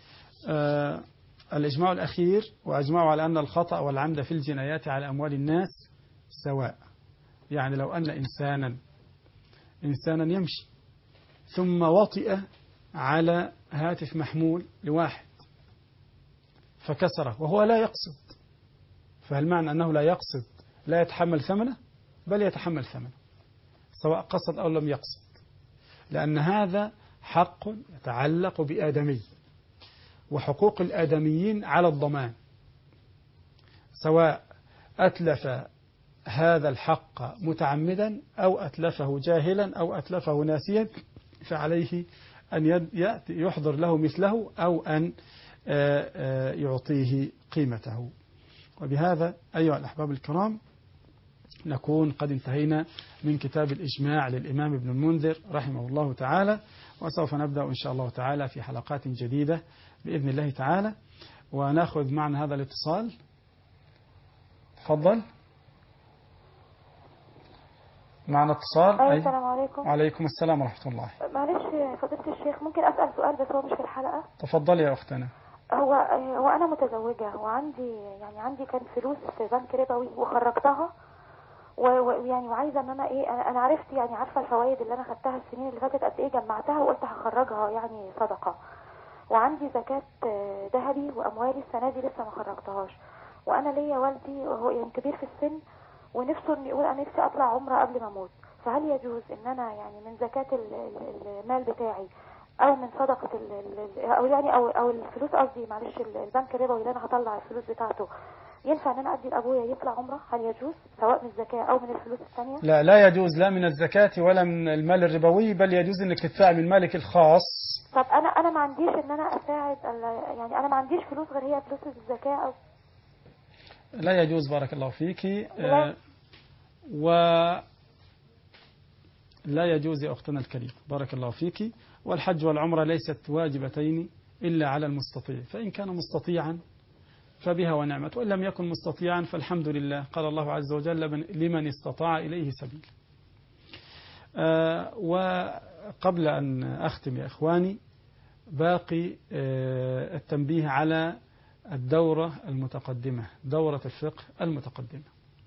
الإجماع الأخير: وأجمعوا على أن الخطأ والعمد في الجنايات على أموال الناس سواء. يعني لو أن إنسانا يمشي ثم وطئ على هاتف محمول لواحد فكسره وهو لا يقصد، فهل معنى أنه لا يقصد لا يتحمل ثمنه؟ بل يتحمل ثمنه سواء قصد أو لم يقصد، لأن هذا حق يتعلق بآدمي، وحقوق الآدميين على الضمان، سواء أتلف هذا الحق متعمدا أو أتلفه جاهلا أو أتلفه ناسيا، فعليه أن يحضر له مثله أو أن يعطيه قيمته. وبهذا أيها الأحباب الكرام نكون قد انتهينا من كتاب الإجماع للإمام ابن المنذر رحمه الله تعالى، وسوف نبدأ إن شاء الله تعالى في حلقات جديدة بإذن الله تعالى. ونأخذ معنا هذا الاتصال. تفضل. معنا اتصال. السلام عليكم. وعليكم السلام ورحمة الله. معلش فضيلة الشيخ، ممكن أسأل سؤال بس هو مش في الحلقة؟ تفضل يا أختنا. هو أنا متزوجة وعندي كان فلوس في بنك ربوي وخرجتها ويعني وعايزة ان انا عرفت عارفة الفوائد اللي انا خدتها السنين اللي فاتت قد ايه، جمعتها وقلت هخرجها يعني صدقة. وعندي زكاة ذهبي واموالي السنة دي لسه ما خرجتهاش، وانا ليا والدي وهو كبير في السن ونفسه ان يقول انا نفسي اطلع عمرة قبل ما اموت، فهل يجوز ان انا من زكاة المال بتاعي او من صدقة او الفلوس، قصدي معلش البنك الربوي اللي انا هطلع الفلوس بتاعته، ينفع ان انا ادي لابويا يطلع عمره؟ هل يجوز سواء من الزكاة او من الفلوس الثانية؟ لا يجوز، لا من الزكاة ولا من المال الربوي، بل يجوز انك تدفع من مالك الخاص. طب انا ما عنديش ان انا اساعد، انا ما عنديش فلوس غير هي فلوس الزكاة او لا يجوز. بارك الله فيك. ولا يجوز يا أختنا الكريم، بارك الله فيك. والحج والعمرة ليست واجبتين إلا على المستطيع، فإن كان مستطيعا فبها ونعمت، وإن لم يكن مستطيعا فالحمد لله. قال الله عز وجل لمن استطاع إليه سبيل. وقبل أن أختم يا إخواني باقي التنبيه على الدورة المتقدمة، دورة الفقه المتقدمة.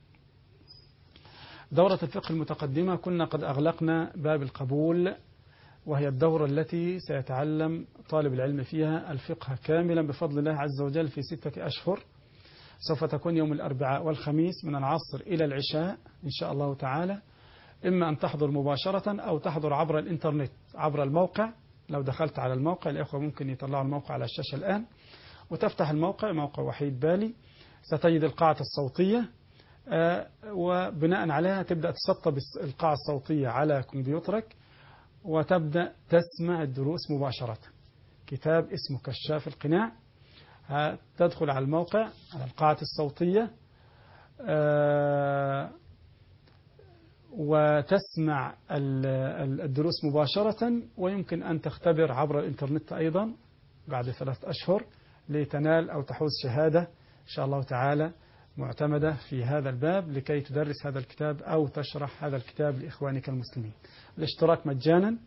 دورة الفقه المتقدمة كنا قد أغلقنا باب القبول، وهي الدورة التي سيتعلم طالب العلم فيها الفقه كاملا بفضل الله عز وجل في 6 أشهر. سوف تكون يوم الأربعاء والخميس من العصر إلى العشاء إن شاء الله تعالى، إما أن تحضر مباشرة أو تحضر عبر الإنترنت عبر الموقع. لو دخلت على الموقع، الأخوة ممكن يطلعوا الموقع على الشاشة الآن، وتفتح الموقع، موقع وحيد بالي، ستجد القاعة الصوتية، وبناء عليها تبدأ تسطب القاعة الصوتية على كمبيوترك وتبدأ تسمع الدروس مباشرة. كتاب اسمه كشاف القناع، تدخل على الموقع على القاعة الصوتية وتسمع الدروس مباشرة، ويمكن أن تختبر عبر الإنترنت أيضا بعد 3 أشهر لتنال أو تحوز شهادة إن شاء الله تعالى معتمدة في هذا الباب لكي تدرس هذا الكتاب أو تشرح هذا الكتاب لإخوانك المسلمين. الاشتراك مجانا،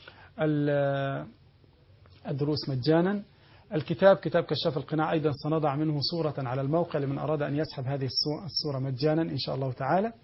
الدروس مجانا. الكتاب كتاب كشاف القناع أيضا سنضع منه صورة على الموقع لمن أراد أن يسحب هذه الصورة مجانا إن شاء الله تعالى.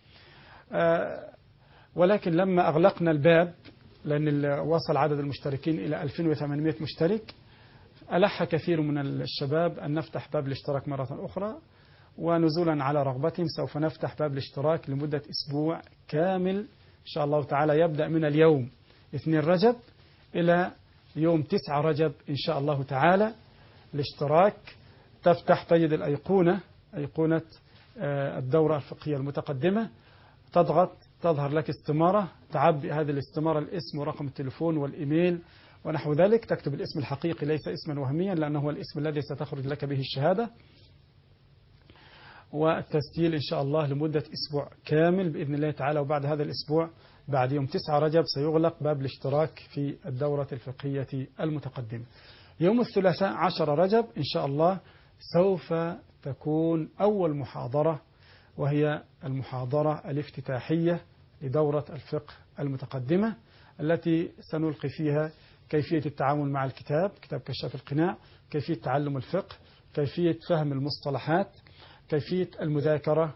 ولكن لما أغلقنا الباب لأن وصل عدد المشتركين إلى 2800 مشترك، ألح كثير من الشباب أن نفتح باب الاشتراك مرة أخرى، ونزولا على رغبتهم سوف نفتح باب الاشتراك لمدة أسبوع كامل إن شاء الله تعالى، يبدأ من اليوم 2 رجب إلى يوم 9 رجب إن شاء الله تعالى. الاشتراك تفتح تجد الأيقونة، أيقونة الدورة الفقهية المتقدمة، تضغط تظهر لك استمارة، تعبئ هذه الاستمارة الاسم ورقم التليفون والإيميل ونحو ذلك، تكتب الاسم الحقيقي ليس اسما وهميا لأنه هو الاسم الذي ستخرج لك به الشهادة، والتسجيل إن شاء الله لمدة أسبوع كامل بإذن الله تعالى. وبعد هذا الأسبوع بعد يوم 9 رجب سيغلق باب الاشتراك في الدورة الفقهية المتقدمة. يوم الثلاثاء 10 رجب إن شاء الله سوف تكون أول محاضرة، وهي المحاضرة الافتتاحية لدورة الفقه المتقدمة التي سنلقي فيها كيفية التعامل مع الكتاب، كتاب كشاف القناع، كيفية تعلم الفقه، كيفية فهم المصطلحات، كيفية المذاكرة،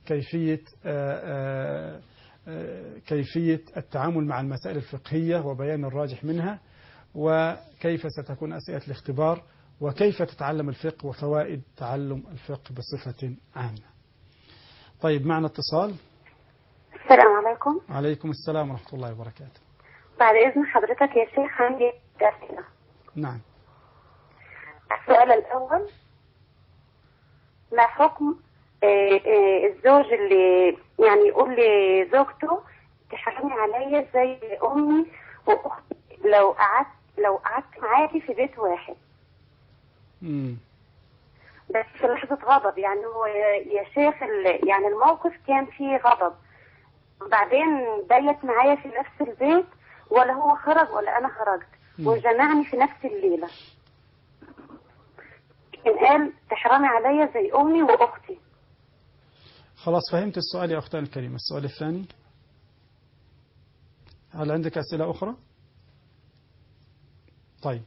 كيفية التعامل مع المسائل الفقهية وبيان الراجح منها، وكيف ستكون أسئلة الاختبار، وكيف تتعلم الفقه وفوائد تعلم الفقه بصفة عامة. طيب معنا اتصال. السلام عليكم. عليكم السلام ورحمة الله وبركاته. بعد إذن حضرتك يا شيخ عندي أسئلة. نعم. السؤال الأول: ما حكم الزوج اللي يعني يقول لزوجته تحرمي عليا زي أمي وأختي لو قعدت معاكي في بيت واحد؟ بس في لحظة غضب، يعني هو يا شيخ يعني الموقف كان فيه غضب، وبعدين بيت معايا في نفس البيت، ولا هو خرج ولا أنا خرجت، وجمعني في نفس الليلة. كان قال تحرمي عليا زي أمي وأختي. خلاص فهمت السؤال يا أختنا الكريمة. السؤال الثاني، هل عندك أسئلة أخرى؟ طيب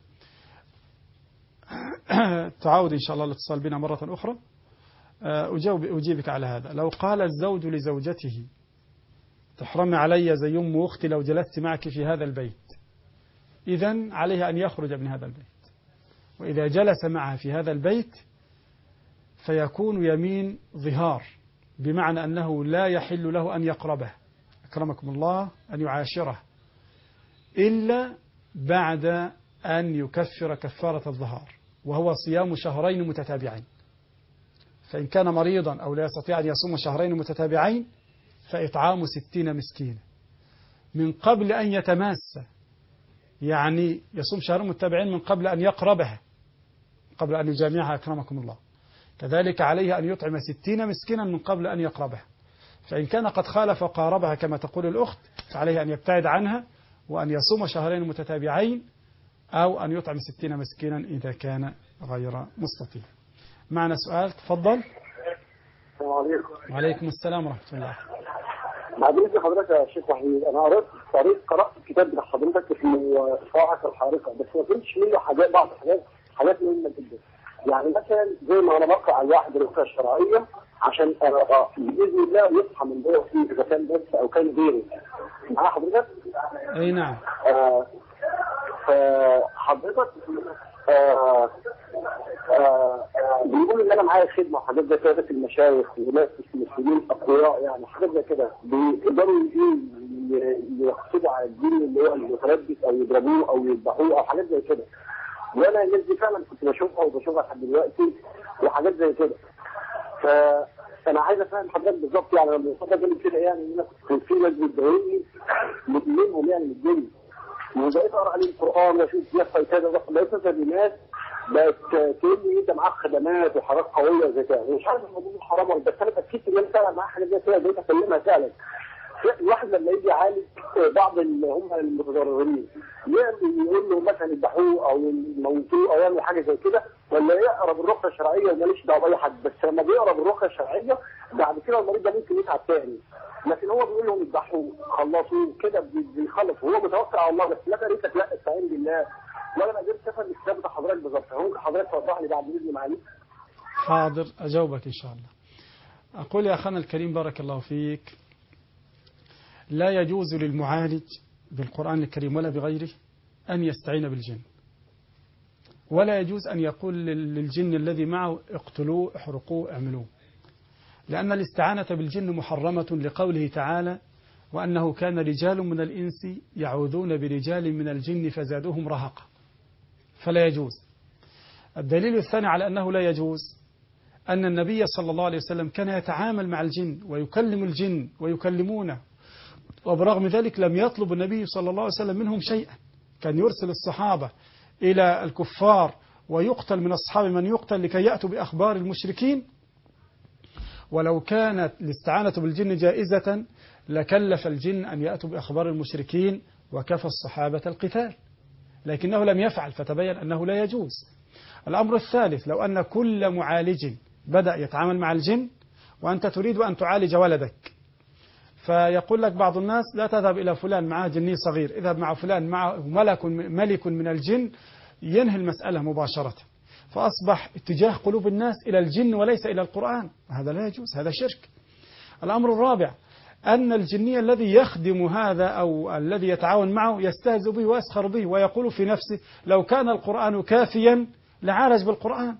تعود إن شاء الله الاتصال بنا مرة أخرى أجيبك على هذا. لو قال الزوج لزوجته تحرمي علي زي أم وأختي لو جلست معك في هذا البيت، إذن عليه أن يخرج من هذا البيت، وإذا جلس معها في هذا البيت فيكون يمين ظهار، بمعنى أنه لا يحل له أن يقربه أكرمكم الله، أن يعاشره إلا بعد أن يكفر كفارة الظهار، وهو صيام 2 شهرين متتابعين. فإن كان مريضا أو لا يستطيع أن يصوم 2 شهرين متتابعين فإطعام 60 مسكينا من قبل أن يتماس، يعني يصوم 2 شهرين متتابعين من قبل أن يقربها، قبل أن يجامعها أكرمكم الله. كذلك عليه أن يطعم 60 مسكينا من قبل أن يقربها. فإن كان قد خالف وقاربها كما تقول الأخت فعليه أن يبتعد عنها وأن يصوم 2 شهرين متتابعين أو أن يطعم 60 مسكينا إذا كان غير مستطيع. معنا سؤال، تفضل. السلام عليكم. وعليكم السلام ورحمة الله. بعد إذن حضرتك يا شيخ وحيد، أنا قرأت الكتاب بتاع حضرتك اسمه الصاعقة الحارقة، بس ما فهمتش منه بعض حاجات مهمة جدا. يعني مثلا زي ما أنا بقرأ على الواحد الرقية الشرعية عشان بإذن الله يصحى من جوه فيه إذا كان بس أو كان غيره. معايا حضرتك؟ أي نعم. فحضرتك بيقولوا ان انا معايا خدمه وحاجات زي كده في المشايخ وناس مسلمين اقوياء، يعني حاجات زي كده بيقدروا يقصدوا على الدين اللي هو المتلبس او يضربوه او يذبحوه او حاجات زي كده. وانا الناس دي فعلا كنت بشوفها لحد دلوقتي وحاجات زي كده. فانا عايز افهم حضرتك بالظبط، يعني لما الفتره دي كده يعني ان انا كنت في ناس بتضايقني منهم يعني من الدنيا، وبقيت اقرا عليه القران واشوف يحصل كذا، بقيت اسال الناس بقت تقول لي انت معاك خدمات وحاجات قويه زي كده، مش عارف الموضوع حرام ولا، بس انا اتاكدت ان انا فعلا معايا حاجات زي كده، بقيت اكلمها فعلا. الواحد لما يجي يعالج بعض اللي هم المتضررين يقول له مثلا يذبحوه او يموتوه او يعمل حاجه زي كده، ولا يقرا بالرقيه الشرعيه وماليش دعوه باي حد، بس لما بيقرا بالرقيه الشرعيه بعد كده المريض ده ممكن يتعب تاني، لكن هو بيقول لهم يذبحوه خلصوه كده بيخلص وهو متوكل على الله. بس لا قريتك لا استعين بالله ولا ما قدرتش افهم الكتاب بتاع حضرتك بالظبط، ممكن حضرتك توضح لي بعد اذن معاليك؟ حاضر، اجاوبك ان شاء الله. اقول يا اخانا الكريم بارك الله فيك، لا يجوز للمعالج بالقرآن الكريم ولا بغيره أن يستعين بالجن، ولا يجوز أن يقول للجن الذي معه اقتلوه احرقوه اعملوه، لأن الاستعانة بالجن محرمة لقوله تعالى وأنه كان رجال من الإنس يعوذون برجال من الجن فزادوهم رهقا، فلا يجوز. الدليل الثاني على أنه لا يجوز أن النبي صلى الله عليه وسلم كان يتعامل مع الجن ويكلم الجن ويكلمونه، وبرغم ذلك لم يطلب النبي صلى الله عليه وسلم منهم شيئا، كان يرسل الصحابة إلى الكفار ويقتل من الصحابة من يقتل لكي يأتوا بأخبار المشركين. ولو كانت الاستعانة بالجن جائزة لكلف الجن أن يأتوا بأخبار المشركين وكفى الصحابة القتال، لكنه لم يفعل، فتبين أنه لا يجوز. الأمر الثالث، لو أن كل معالج بدأ يتعامل مع الجن وأنت تريد أن تعالج ولدك، فيقول لك بعض الناس لا تذهب إلى فلان معه جني صغير، اذهب مع فلان معه ملك من الجن، ينهي المسألة مباشرة، فأصبح اتجاه قلوب الناس إلى الجن وليس إلى القرآن، هذا لا يجوز، هذا شرك. الأمر الرابع، أن الجني الذي يخدم هذا أو الذي يتعاون معه يستهزئ به ويسخر به ويقول في نفسه لو كان القرآن كافيا لعالج بالقرآن،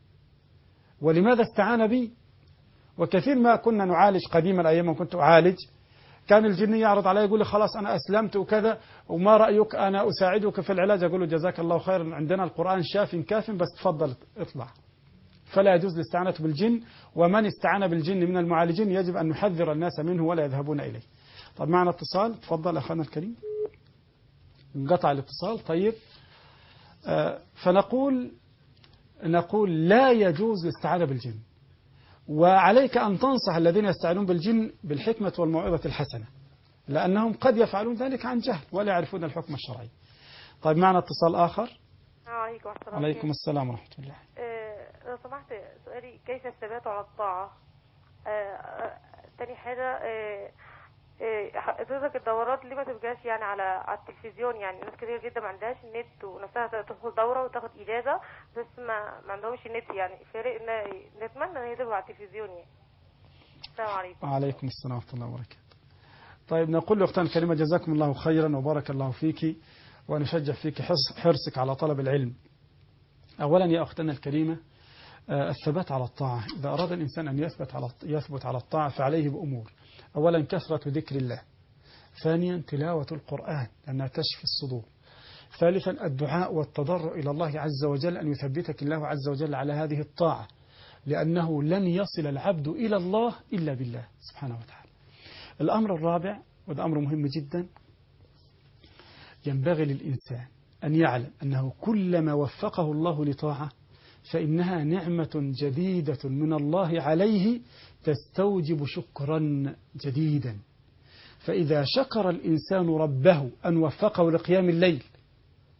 ولماذا استعان بي؟ وكثير ما كنا نعالج قديما، أيام ما كنت أعالج كان الجني يعرض علي يقول لي خلاص أنا أسلمت وكذا وما رأيك أنا أساعدك في العلاج، أقول له جزاك الله خيرا، عندنا القرآن شاف كاف بس تفضل اطلع. فلا يجوز الاستعانة بالجن، ومن استعان بالجن من المعالجين يجب أن نحذر الناس منه ولا يذهبون إليه. طب معنا اتصال، تفضل أخانا الكريم. انقطع الاتصال. طيب فنقول لا يجوز الاستعانة بالجن، وعليك أن تنصح الذين يستعانون بالجن بالحكمة والموعظة الحسنة، لأنهم قد يفعلون ذلك عن جهل ولا يعرفون الحكم الشرعي. طيب معنا اتصال آخر. عليكم السلام ورحمة الله. لو سمحت سؤالي كيف الثبات على الطاعة؟ تاني حاجة حضرتك الدورات ليه ما تبقاش يعني على التلفزيون؟ يعني ناس كتير جدا ما عندهاش النت ونفسها تدخل دورة وتاخد إجازة بس ما عندهمش النت، يعني فارق نتمنى ان هي تبقى على التلفزيون يعني. السلام عليكم. وعليكم السلام ورحمة الله وبركاته. طيب نقول لأختنا الكريمة جزاكم الله خيرا وبارك الله فيك، ونشجع فيك حرصك على طلب العلم. أولا يا أختنا الكريمة الثبات على الطاعة، إذا أراد الإنسان أن يثبت على الطاعة فعليه بأمور: أولا كثرة ذكر الله، ثانيا تلاوة القرآن لأنها تشفي الصدور، ثالثا الدعاء والتضرع إلى الله عز وجل أن يثبتك الله عز وجل على هذه الطاعة، لأنه لن يصل العبد إلى الله إلا بالله سبحانه وتعالى. الأمر الرابع، وده أمر مهم جدا، ينبغي للإنسان أن يعلم أنه كلما وفقه الله لطاعة فإنها نعمة جديدة من الله عليه تستوجب شكرا جديدا. فإذا شكر الإنسان ربه أن وفقه لقيام الليل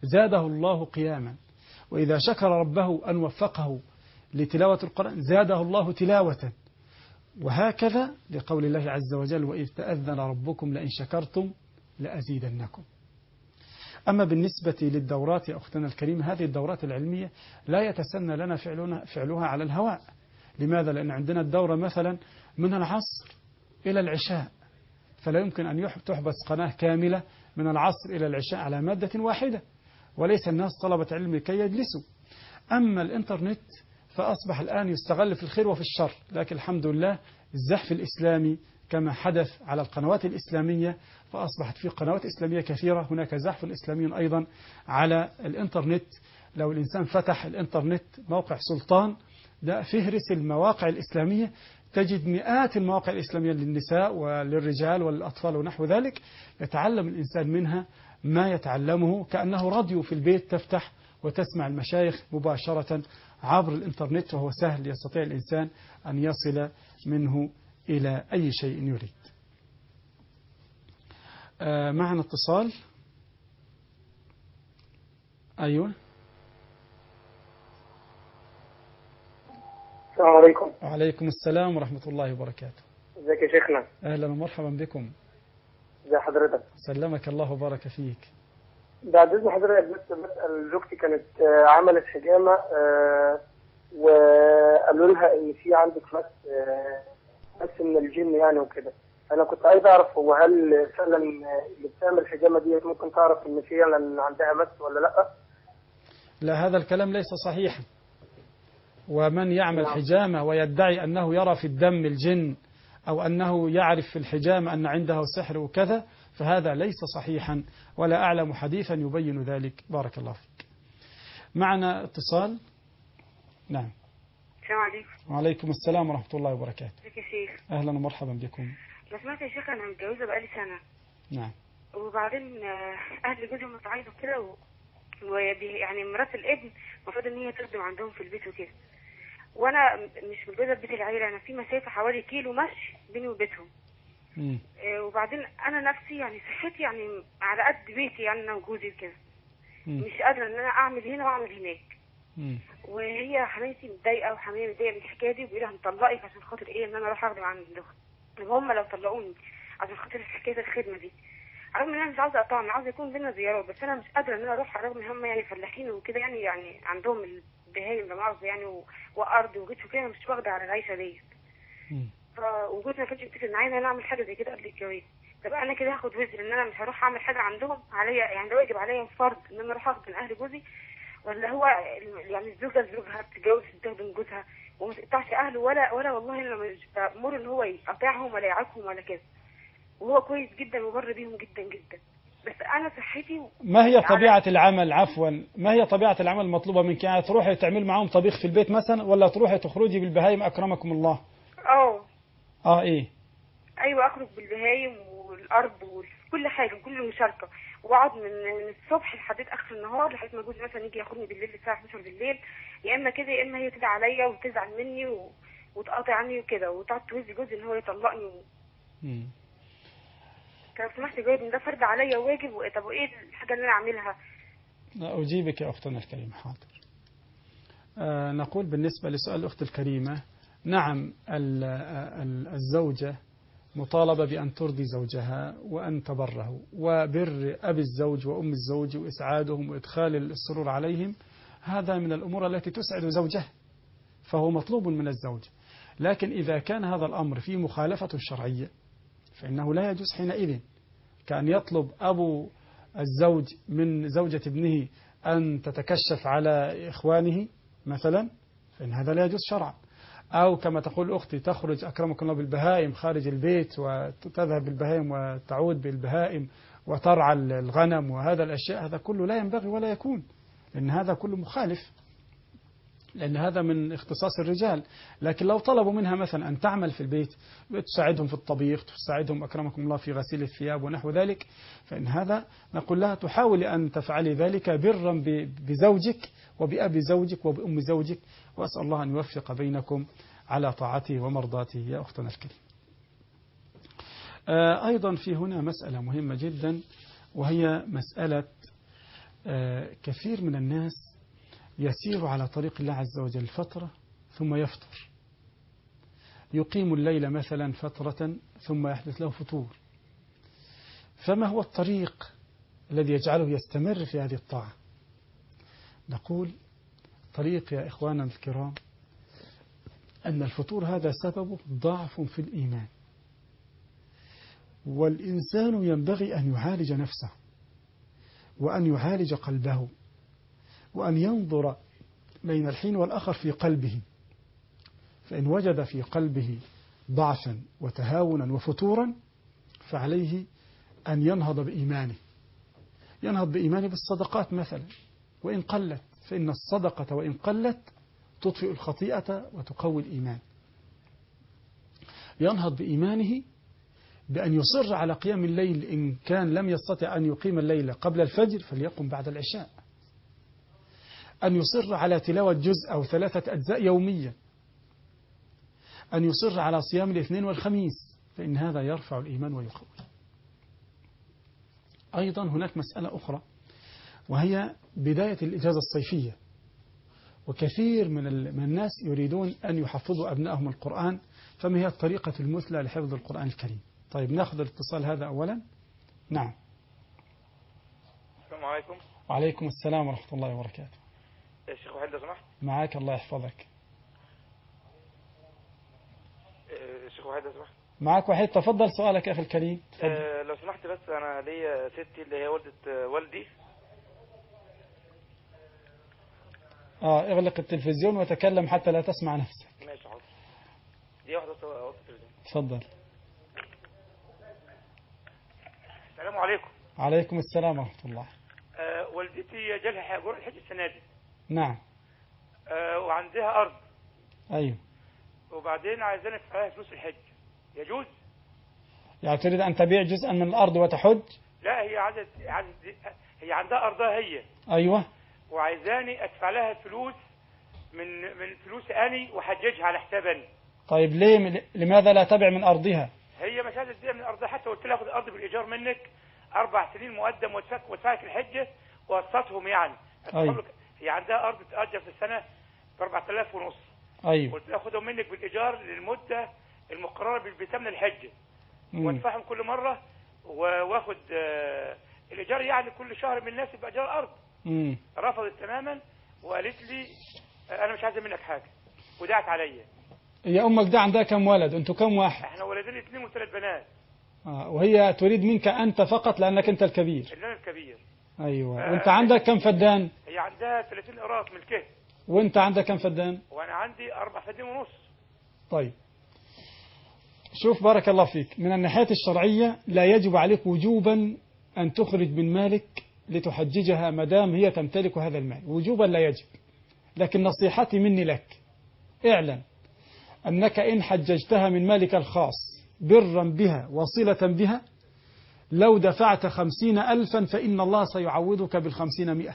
زاده الله قياما، وإذا شكر ربه أن وفقه لتلاوة القرآن زاده الله تلاوة، وهكذا لقول الله عز وجل وإذ تأذن ربكم لئن شكرتم لأزيدنكم. أما بالنسبة للدورات يا أختنا الكريمة، هذه الدورات العلمية لا يتسنى لنا فعلها على الهواء. لماذا؟ لأن عندنا الدورة مثلا من العصر إلى العشاء، فلا يمكن أن تحبس قناة كاملة من العصر إلى العشاء على مادة واحدة، وليس الناس طلبة علم كي يجلسوا. أما الإنترنت فأصبح الآن يستغل في الخير وفي الشر، لكن الحمد لله الزحف الإسلامي كما حدث على القنوات الإسلامية، فأصبحت في قنوات إسلامية كثيرة، هناك زحف إسلامي أيضا على الإنترنت. لو الإنسان فتح الإنترنت موقع سلطان ده فهرس المواقع الإسلامية، تجد مئات المواقع الإسلامية للنساء وللرجال والأطفال ونحو ذلك، يتعلم الإنسان منها ما يتعلمه كأنه راديو في البيت، تفتح وتسمع المشايخ مباشرة عبر الإنترنت، وهو سهل يستطيع الإنسان أن يصل منه إلى أي شيء يريد. معنا اتصال. أيوة. السلام عليكم. وعليكم السلام ورحمة الله وبركاته. ازيك يا شيخنا؟ أهلا ومرحبا بكم. ازي حضرتك؟ سلمك الله وبارك فيك. بعد إذن حضرتك بس بسأل زوجتي، كانت عملت حجامة وقالوا لها إن في عندك مس من الجن يعني وكده. أنا كنت عايز أعرف هو هل فعلا اللي بتعمل الحجامة دي ممكن تعرف إن فعلا عندها مس ولا لأ؟ لا، هذا الكلام ليس صحيحا. ومن يعمل حجامة ويدعي أنه يرى في الدم الجن أو أنه يعرف في الحجامة أن عنده سحر وكذا، فهذا ليس صحيحا، ولا أعلم حديثا يبين ذلك. بارك الله فيك. معنا اتصال. نعم. السلام عليكم. وعليكم السلام ورحمة الله وبركاته. ازيك يا شيخ؟ أهلا ومرحبا بكم. لو سمعت يا شيخ، أنا متجوزة بقالي سنة. نعم. وبعدين أهل جوزي متعايدوا كده يعني مرات الابن المفروض إن هي تخدم عندهم في البيت وكده، وأنا مش متجوزة في بيت العيلة، أنا في مسافة حوالي كيلو مشي بيني وبيتهم. وبعدين أنا نفسي يعني صحتي يعني على قد بيتي، يعني أنا وجوزي وكده مش قادرة إن أنا أعمل هنا وأعمل هناك. وهي حماتي متضايقة وحماتي متضايقة من الحكاية دي، وبيقولها هنطلقك عشان خاطر إيه؟ إن أنا أروح أخدم عندهم. هم لو طلقوني عشان خاطر حكاية الخدمة دي، رغم ان انا مش عاوزه اقطعهم، عاوزه يكون بينا زيارات، بس انا مش قادره ان انا اروح، رغم ان هم يعني فلاحين وكده، يعني عندهم البهايم لا مؤاخذه يعني وارض وجيت وكده، مش واخده على العيشه ديت. فوجودي ما كانش متفق معايا ان انا اعمل حاجه زي كده قبل الجواز. طب انا كده هاخد وزر ان انا مش هروح اعمل حاجه عندهم عليا، يعني ده واجب عليا فرض ان انا اروح اخد من اهل جوزي، ولا هو يعني الزوجه لزوجها تتجوز تخدم جوزها وما تقطعش اهله، ولا والله انا مش بامر ان هو يقاطعهم ولا يعاقبهم ولا كده، وهو كويس جدا وبر بيهم جدا جدا، بس انا صحتي. ما هي طبيعة العمل عفوا، ما هي طبيعة العمل المطلوبة منك؟ يعني تروحي تعمل معاهم طبيخ في البيت مثلا، ولا تروحي تخرجي بالبهايم أكرمكم الله؟ ايه ايوه، اخرج بالبهايم والارض وكل حاجه، كل مشاركه، واقعد من الصبح لحد اخر النهار، لحد ما جوزي مثلا يجي ياخدني بالليل الساعه 12 بالليل، يا اما كده يا اما هي تدعي عليا وتزعل مني وتقاطع عني وكده، وتقعد توزي جوزي ان هو يطلقني. لو سمحت جايب ان ده فرض عليا وواجب، طب وايه الحاجه اللي انا اعملها؟ اجيبك يا اختنا الكريمه. حاضر. نقول بالنسبه لسؤال الاخت الكريمه، نعم الزوجه مطالبه بان ترضي زوجها وان تبره، وبر ابي الزوج وام الزوج واسعادهم وادخال السرور عليهم، هذا من الامور التي تسعد زوجها، فهو مطلوب من الزوج. لكن اذا كان هذا الامر فيه مخالفه شرعيه فإنه لا يجوز حينئذ، كأن يطلب أبو الزوج من زوجة ابنه أن تتكشف على إخوانه مثلا، فإن هذا لا يجوز شرعا. أو كما تقول أختي تخرج أكرمكم الله بالبهائم خارج البيت، وتذهب بالبهائم وتعود بالبهائم وترعى الغنم، وهذا الأشياء هذا كله لا ينبغي ولا يكون، لأن هذا كله مخالف، لأن هذا من اختصاص الرجال. لكن لو طلبوا منها مثلا أن تعمل في البيت، تساعدهم في الطبيخ، تساعدهم أكرمكم الله في غسيل الثياب ونحو ذلك، فإن هذا نقول لها تحاولي أن تفعلي ذلك برا بزوجك وبأبي زوجك وبأم زوجك، وأسأل الله أن يوفق بينكم على طاعته ومرضاته يا أختنا الكريم. أيضا في هنا مسألة مهمة جدا، وهي مسألة كثير من الناس يسير على طريق الله عز وجل فترة ثم يفطر، يقيم الليل مثلا فترة ثم يحدث له فتور. فما هو الطريق الذي يجعله يستمر في هذه الطاعة؟ نقول طريق يا إخواننا الكرام أن الفطور هذا سببه ضعف في الإيمان، والإنسان ينبغي أن يعالج نفسه وأن يعالج قلبه وأن ينظر بين الحين والآخر في قلبه، فإن وجد في قلبه ضعفا وتهاونا وفتورا فعليه أن ينهض بإيمانه، ينهض بإيمانه بالصدقات مثلا وإن قلت، فإن الصدقة وإن قلت تطفئ الخطيئة وتقوي الإيمان. ينهض بإيمانه بأن يصر على قيام الليل، إن كان لم يستطع أن يقيم الليل قبل الفجر فليقم بعد العشاء. أن يصر على تلاوة جزء أو 3 أجزاء يوميا. أن يصر على صيام الاثنين والخميس، فإن هذا يرفع الإيمان ويقوي. أيضا هناك مسألة أخرى وهي بداية الإجازة الصيفية، وكثير من الناس يريدون أن يحفظوا أبنائهم القرآن، فما هي الطريقة المثلى لحفظ القرآن الكريم؟ طيب نأخذ الاتصال هذا أولا. نعم. السلام عليكم. وعليكم السلام ورحمة الله وبركاته. يا شيخ وحيد لو سمحت. معاك الله يحفظك. الشيخ وحيد لو سمحت. معاك وحيد، تفضل سؤالك يا أخي الكريم. لو سمحت بس أنا ليا ستي اللي هي والدة والدي. اغلق التلفزيون وتكلم حتى لا تسمع نفسك. ماشي حاضر. دي واحدة أوطي التلفزيون. تفضل. السلام عليكم. عليكم السلام ورحمة الله. والدتي جالها جرعة الحج السنة دي. نعم. وعندها أرض. أيوه. وبعدين عايزانا ندفع لها فلوس الحج، يجوز؟ يعني تريد أن تبيع جزءا من الأرض وتحج؟ لا، هي عندها أرضها هي. أيوه. وعايزاني أدفع لها فلوس من فلوس أني وحججها على حسابي. طيب لماذا لا تبع من أرضها؟ هي مش عايزة تبيع من أرضها، حتى قلت لها خد الأرض بالإيجار منك 4 سنين مقدم وادفع لك الحجة وقسطهم يعني. أيوه. هي عندها أرض تأجر في السنة ب 4000 ونص. أيوه. قلت لها خدهم منك بالإيجار للمدة المقررة بثمن الحجة وادفعهم كل مرة واخد الإيجار يعني كل شهر من الناس بأجار أرض. رفضت تماما وقالت لي أنا مش عايزة منك حاجة ودعت عليا. يا أمك ده عندها كم ولد؟ أنتوا كم واحد؟ احنا ولدين 2 و3 بنات. وهي تريد منك أنت فقط لأنك أنت الكبير. أنا الكبير. أيوة. وأنت عندك كم فدان؟ هي عندها 30 قراط ملكه. وأنت عندك كم فدان؟ وأنا عندي 4 فدان ونص. طيب شوف بارك الله فيك، من الناحية الشرعية لا يجب عليك وجوبا أن تخرج من مالك لتحججها مدام هي تمتلك هذا المال، وجوبا لا يجب. لكن نصيحتي مني لك، اعلم أنك إن حججتها من مالك الخاص برا بها وصلة بها، لو دفعت 50,000 فإن الله سيعوضك بال50 100،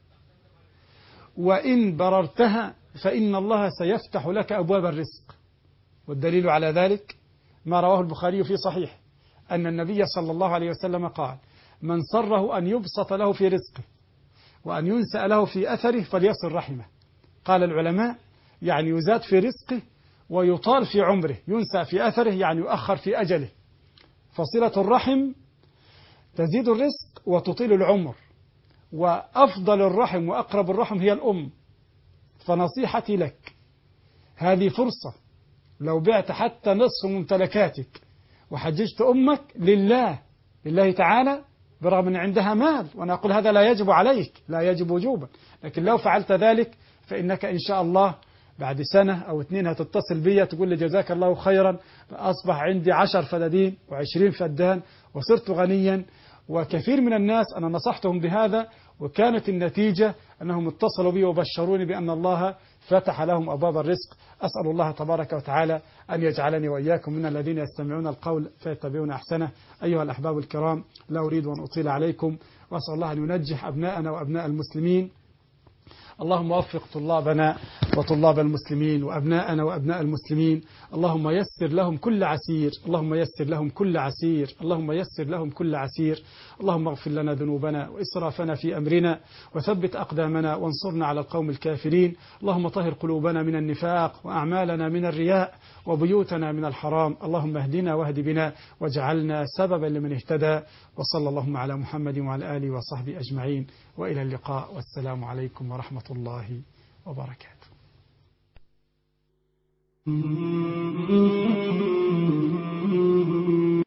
وإن بررتها فإن الله سيفتح لك أبواب الرزق. والدليل على ذلك ما رواه البخاري في صحيح أن النبي صلى الله عليه وسلم قال: من سره أن يبسط له في رزقه وأن ينسأ له في أثره فليصل رحمه. قال العلماء يعني يزاد في رزقه ويطال في عمره، ينسأ في أثره يعني يؤخر في أجله. فصلة الرحم تزيد الرزق وتطيل العمر، وأفضل الرحم وأقرب الرحم هي الأم. فنصيحتي لك، هذه فرصة، لو بعت حتى نصف ممتلكاتك وحججت أمك لله تعالى، برغم أن عندها مال، وأنا أقول هذا لا يجب عليك، لا يجب وجوبا، لكن لو فعلت ذلك فإنك إن شاء الله بعد 1 أو 2 هتتصل بي تقول لي جزاك الله خيرا، أصبح عندي 10 فدادين و20 فدان وصرت غنيا. وكثير من الناس أنا نصحتهم بهذا وكانت النتيجة أنهم اتصلوا بي وبشروني بأن الله فتح لهم أبواب الرزق. أسأل الله تبارك وتعالى أن يجعلني وإياكم من الذين يستمعون القول فيتبعون أحسنه. أيها الأحباب الكرام، لا أريد أن أطيل عليكم، وأسأل الله أن ينجح أبناءنا وأبناء المسلمين اللهم وفق طلابنا وطلاب المسلمين وأبناءنا وأبناء المسلمين. اللهم يسر لهم كل عسير، اللهم يسر لهم كل عسير، اللهم يسر لهم كل عسير. اللهم اغفر لنا ذنوبنا وإسرافنا في أمرنا وثبت أقدامنا وانصرنا على القوم الكافرين. اللهم طهر قلوبنا من النفاق وأعمالنا من الرياء وبيوتنا من الحرام. اللهم اهدنا واهد بنا واجعلنا سببا لمن اهتدى. وصلى اللهم على محمد وعلى آله وصحبه أجمعين، وإلى اللقاء، والسلام عليكم ورحمة الله وبركاته.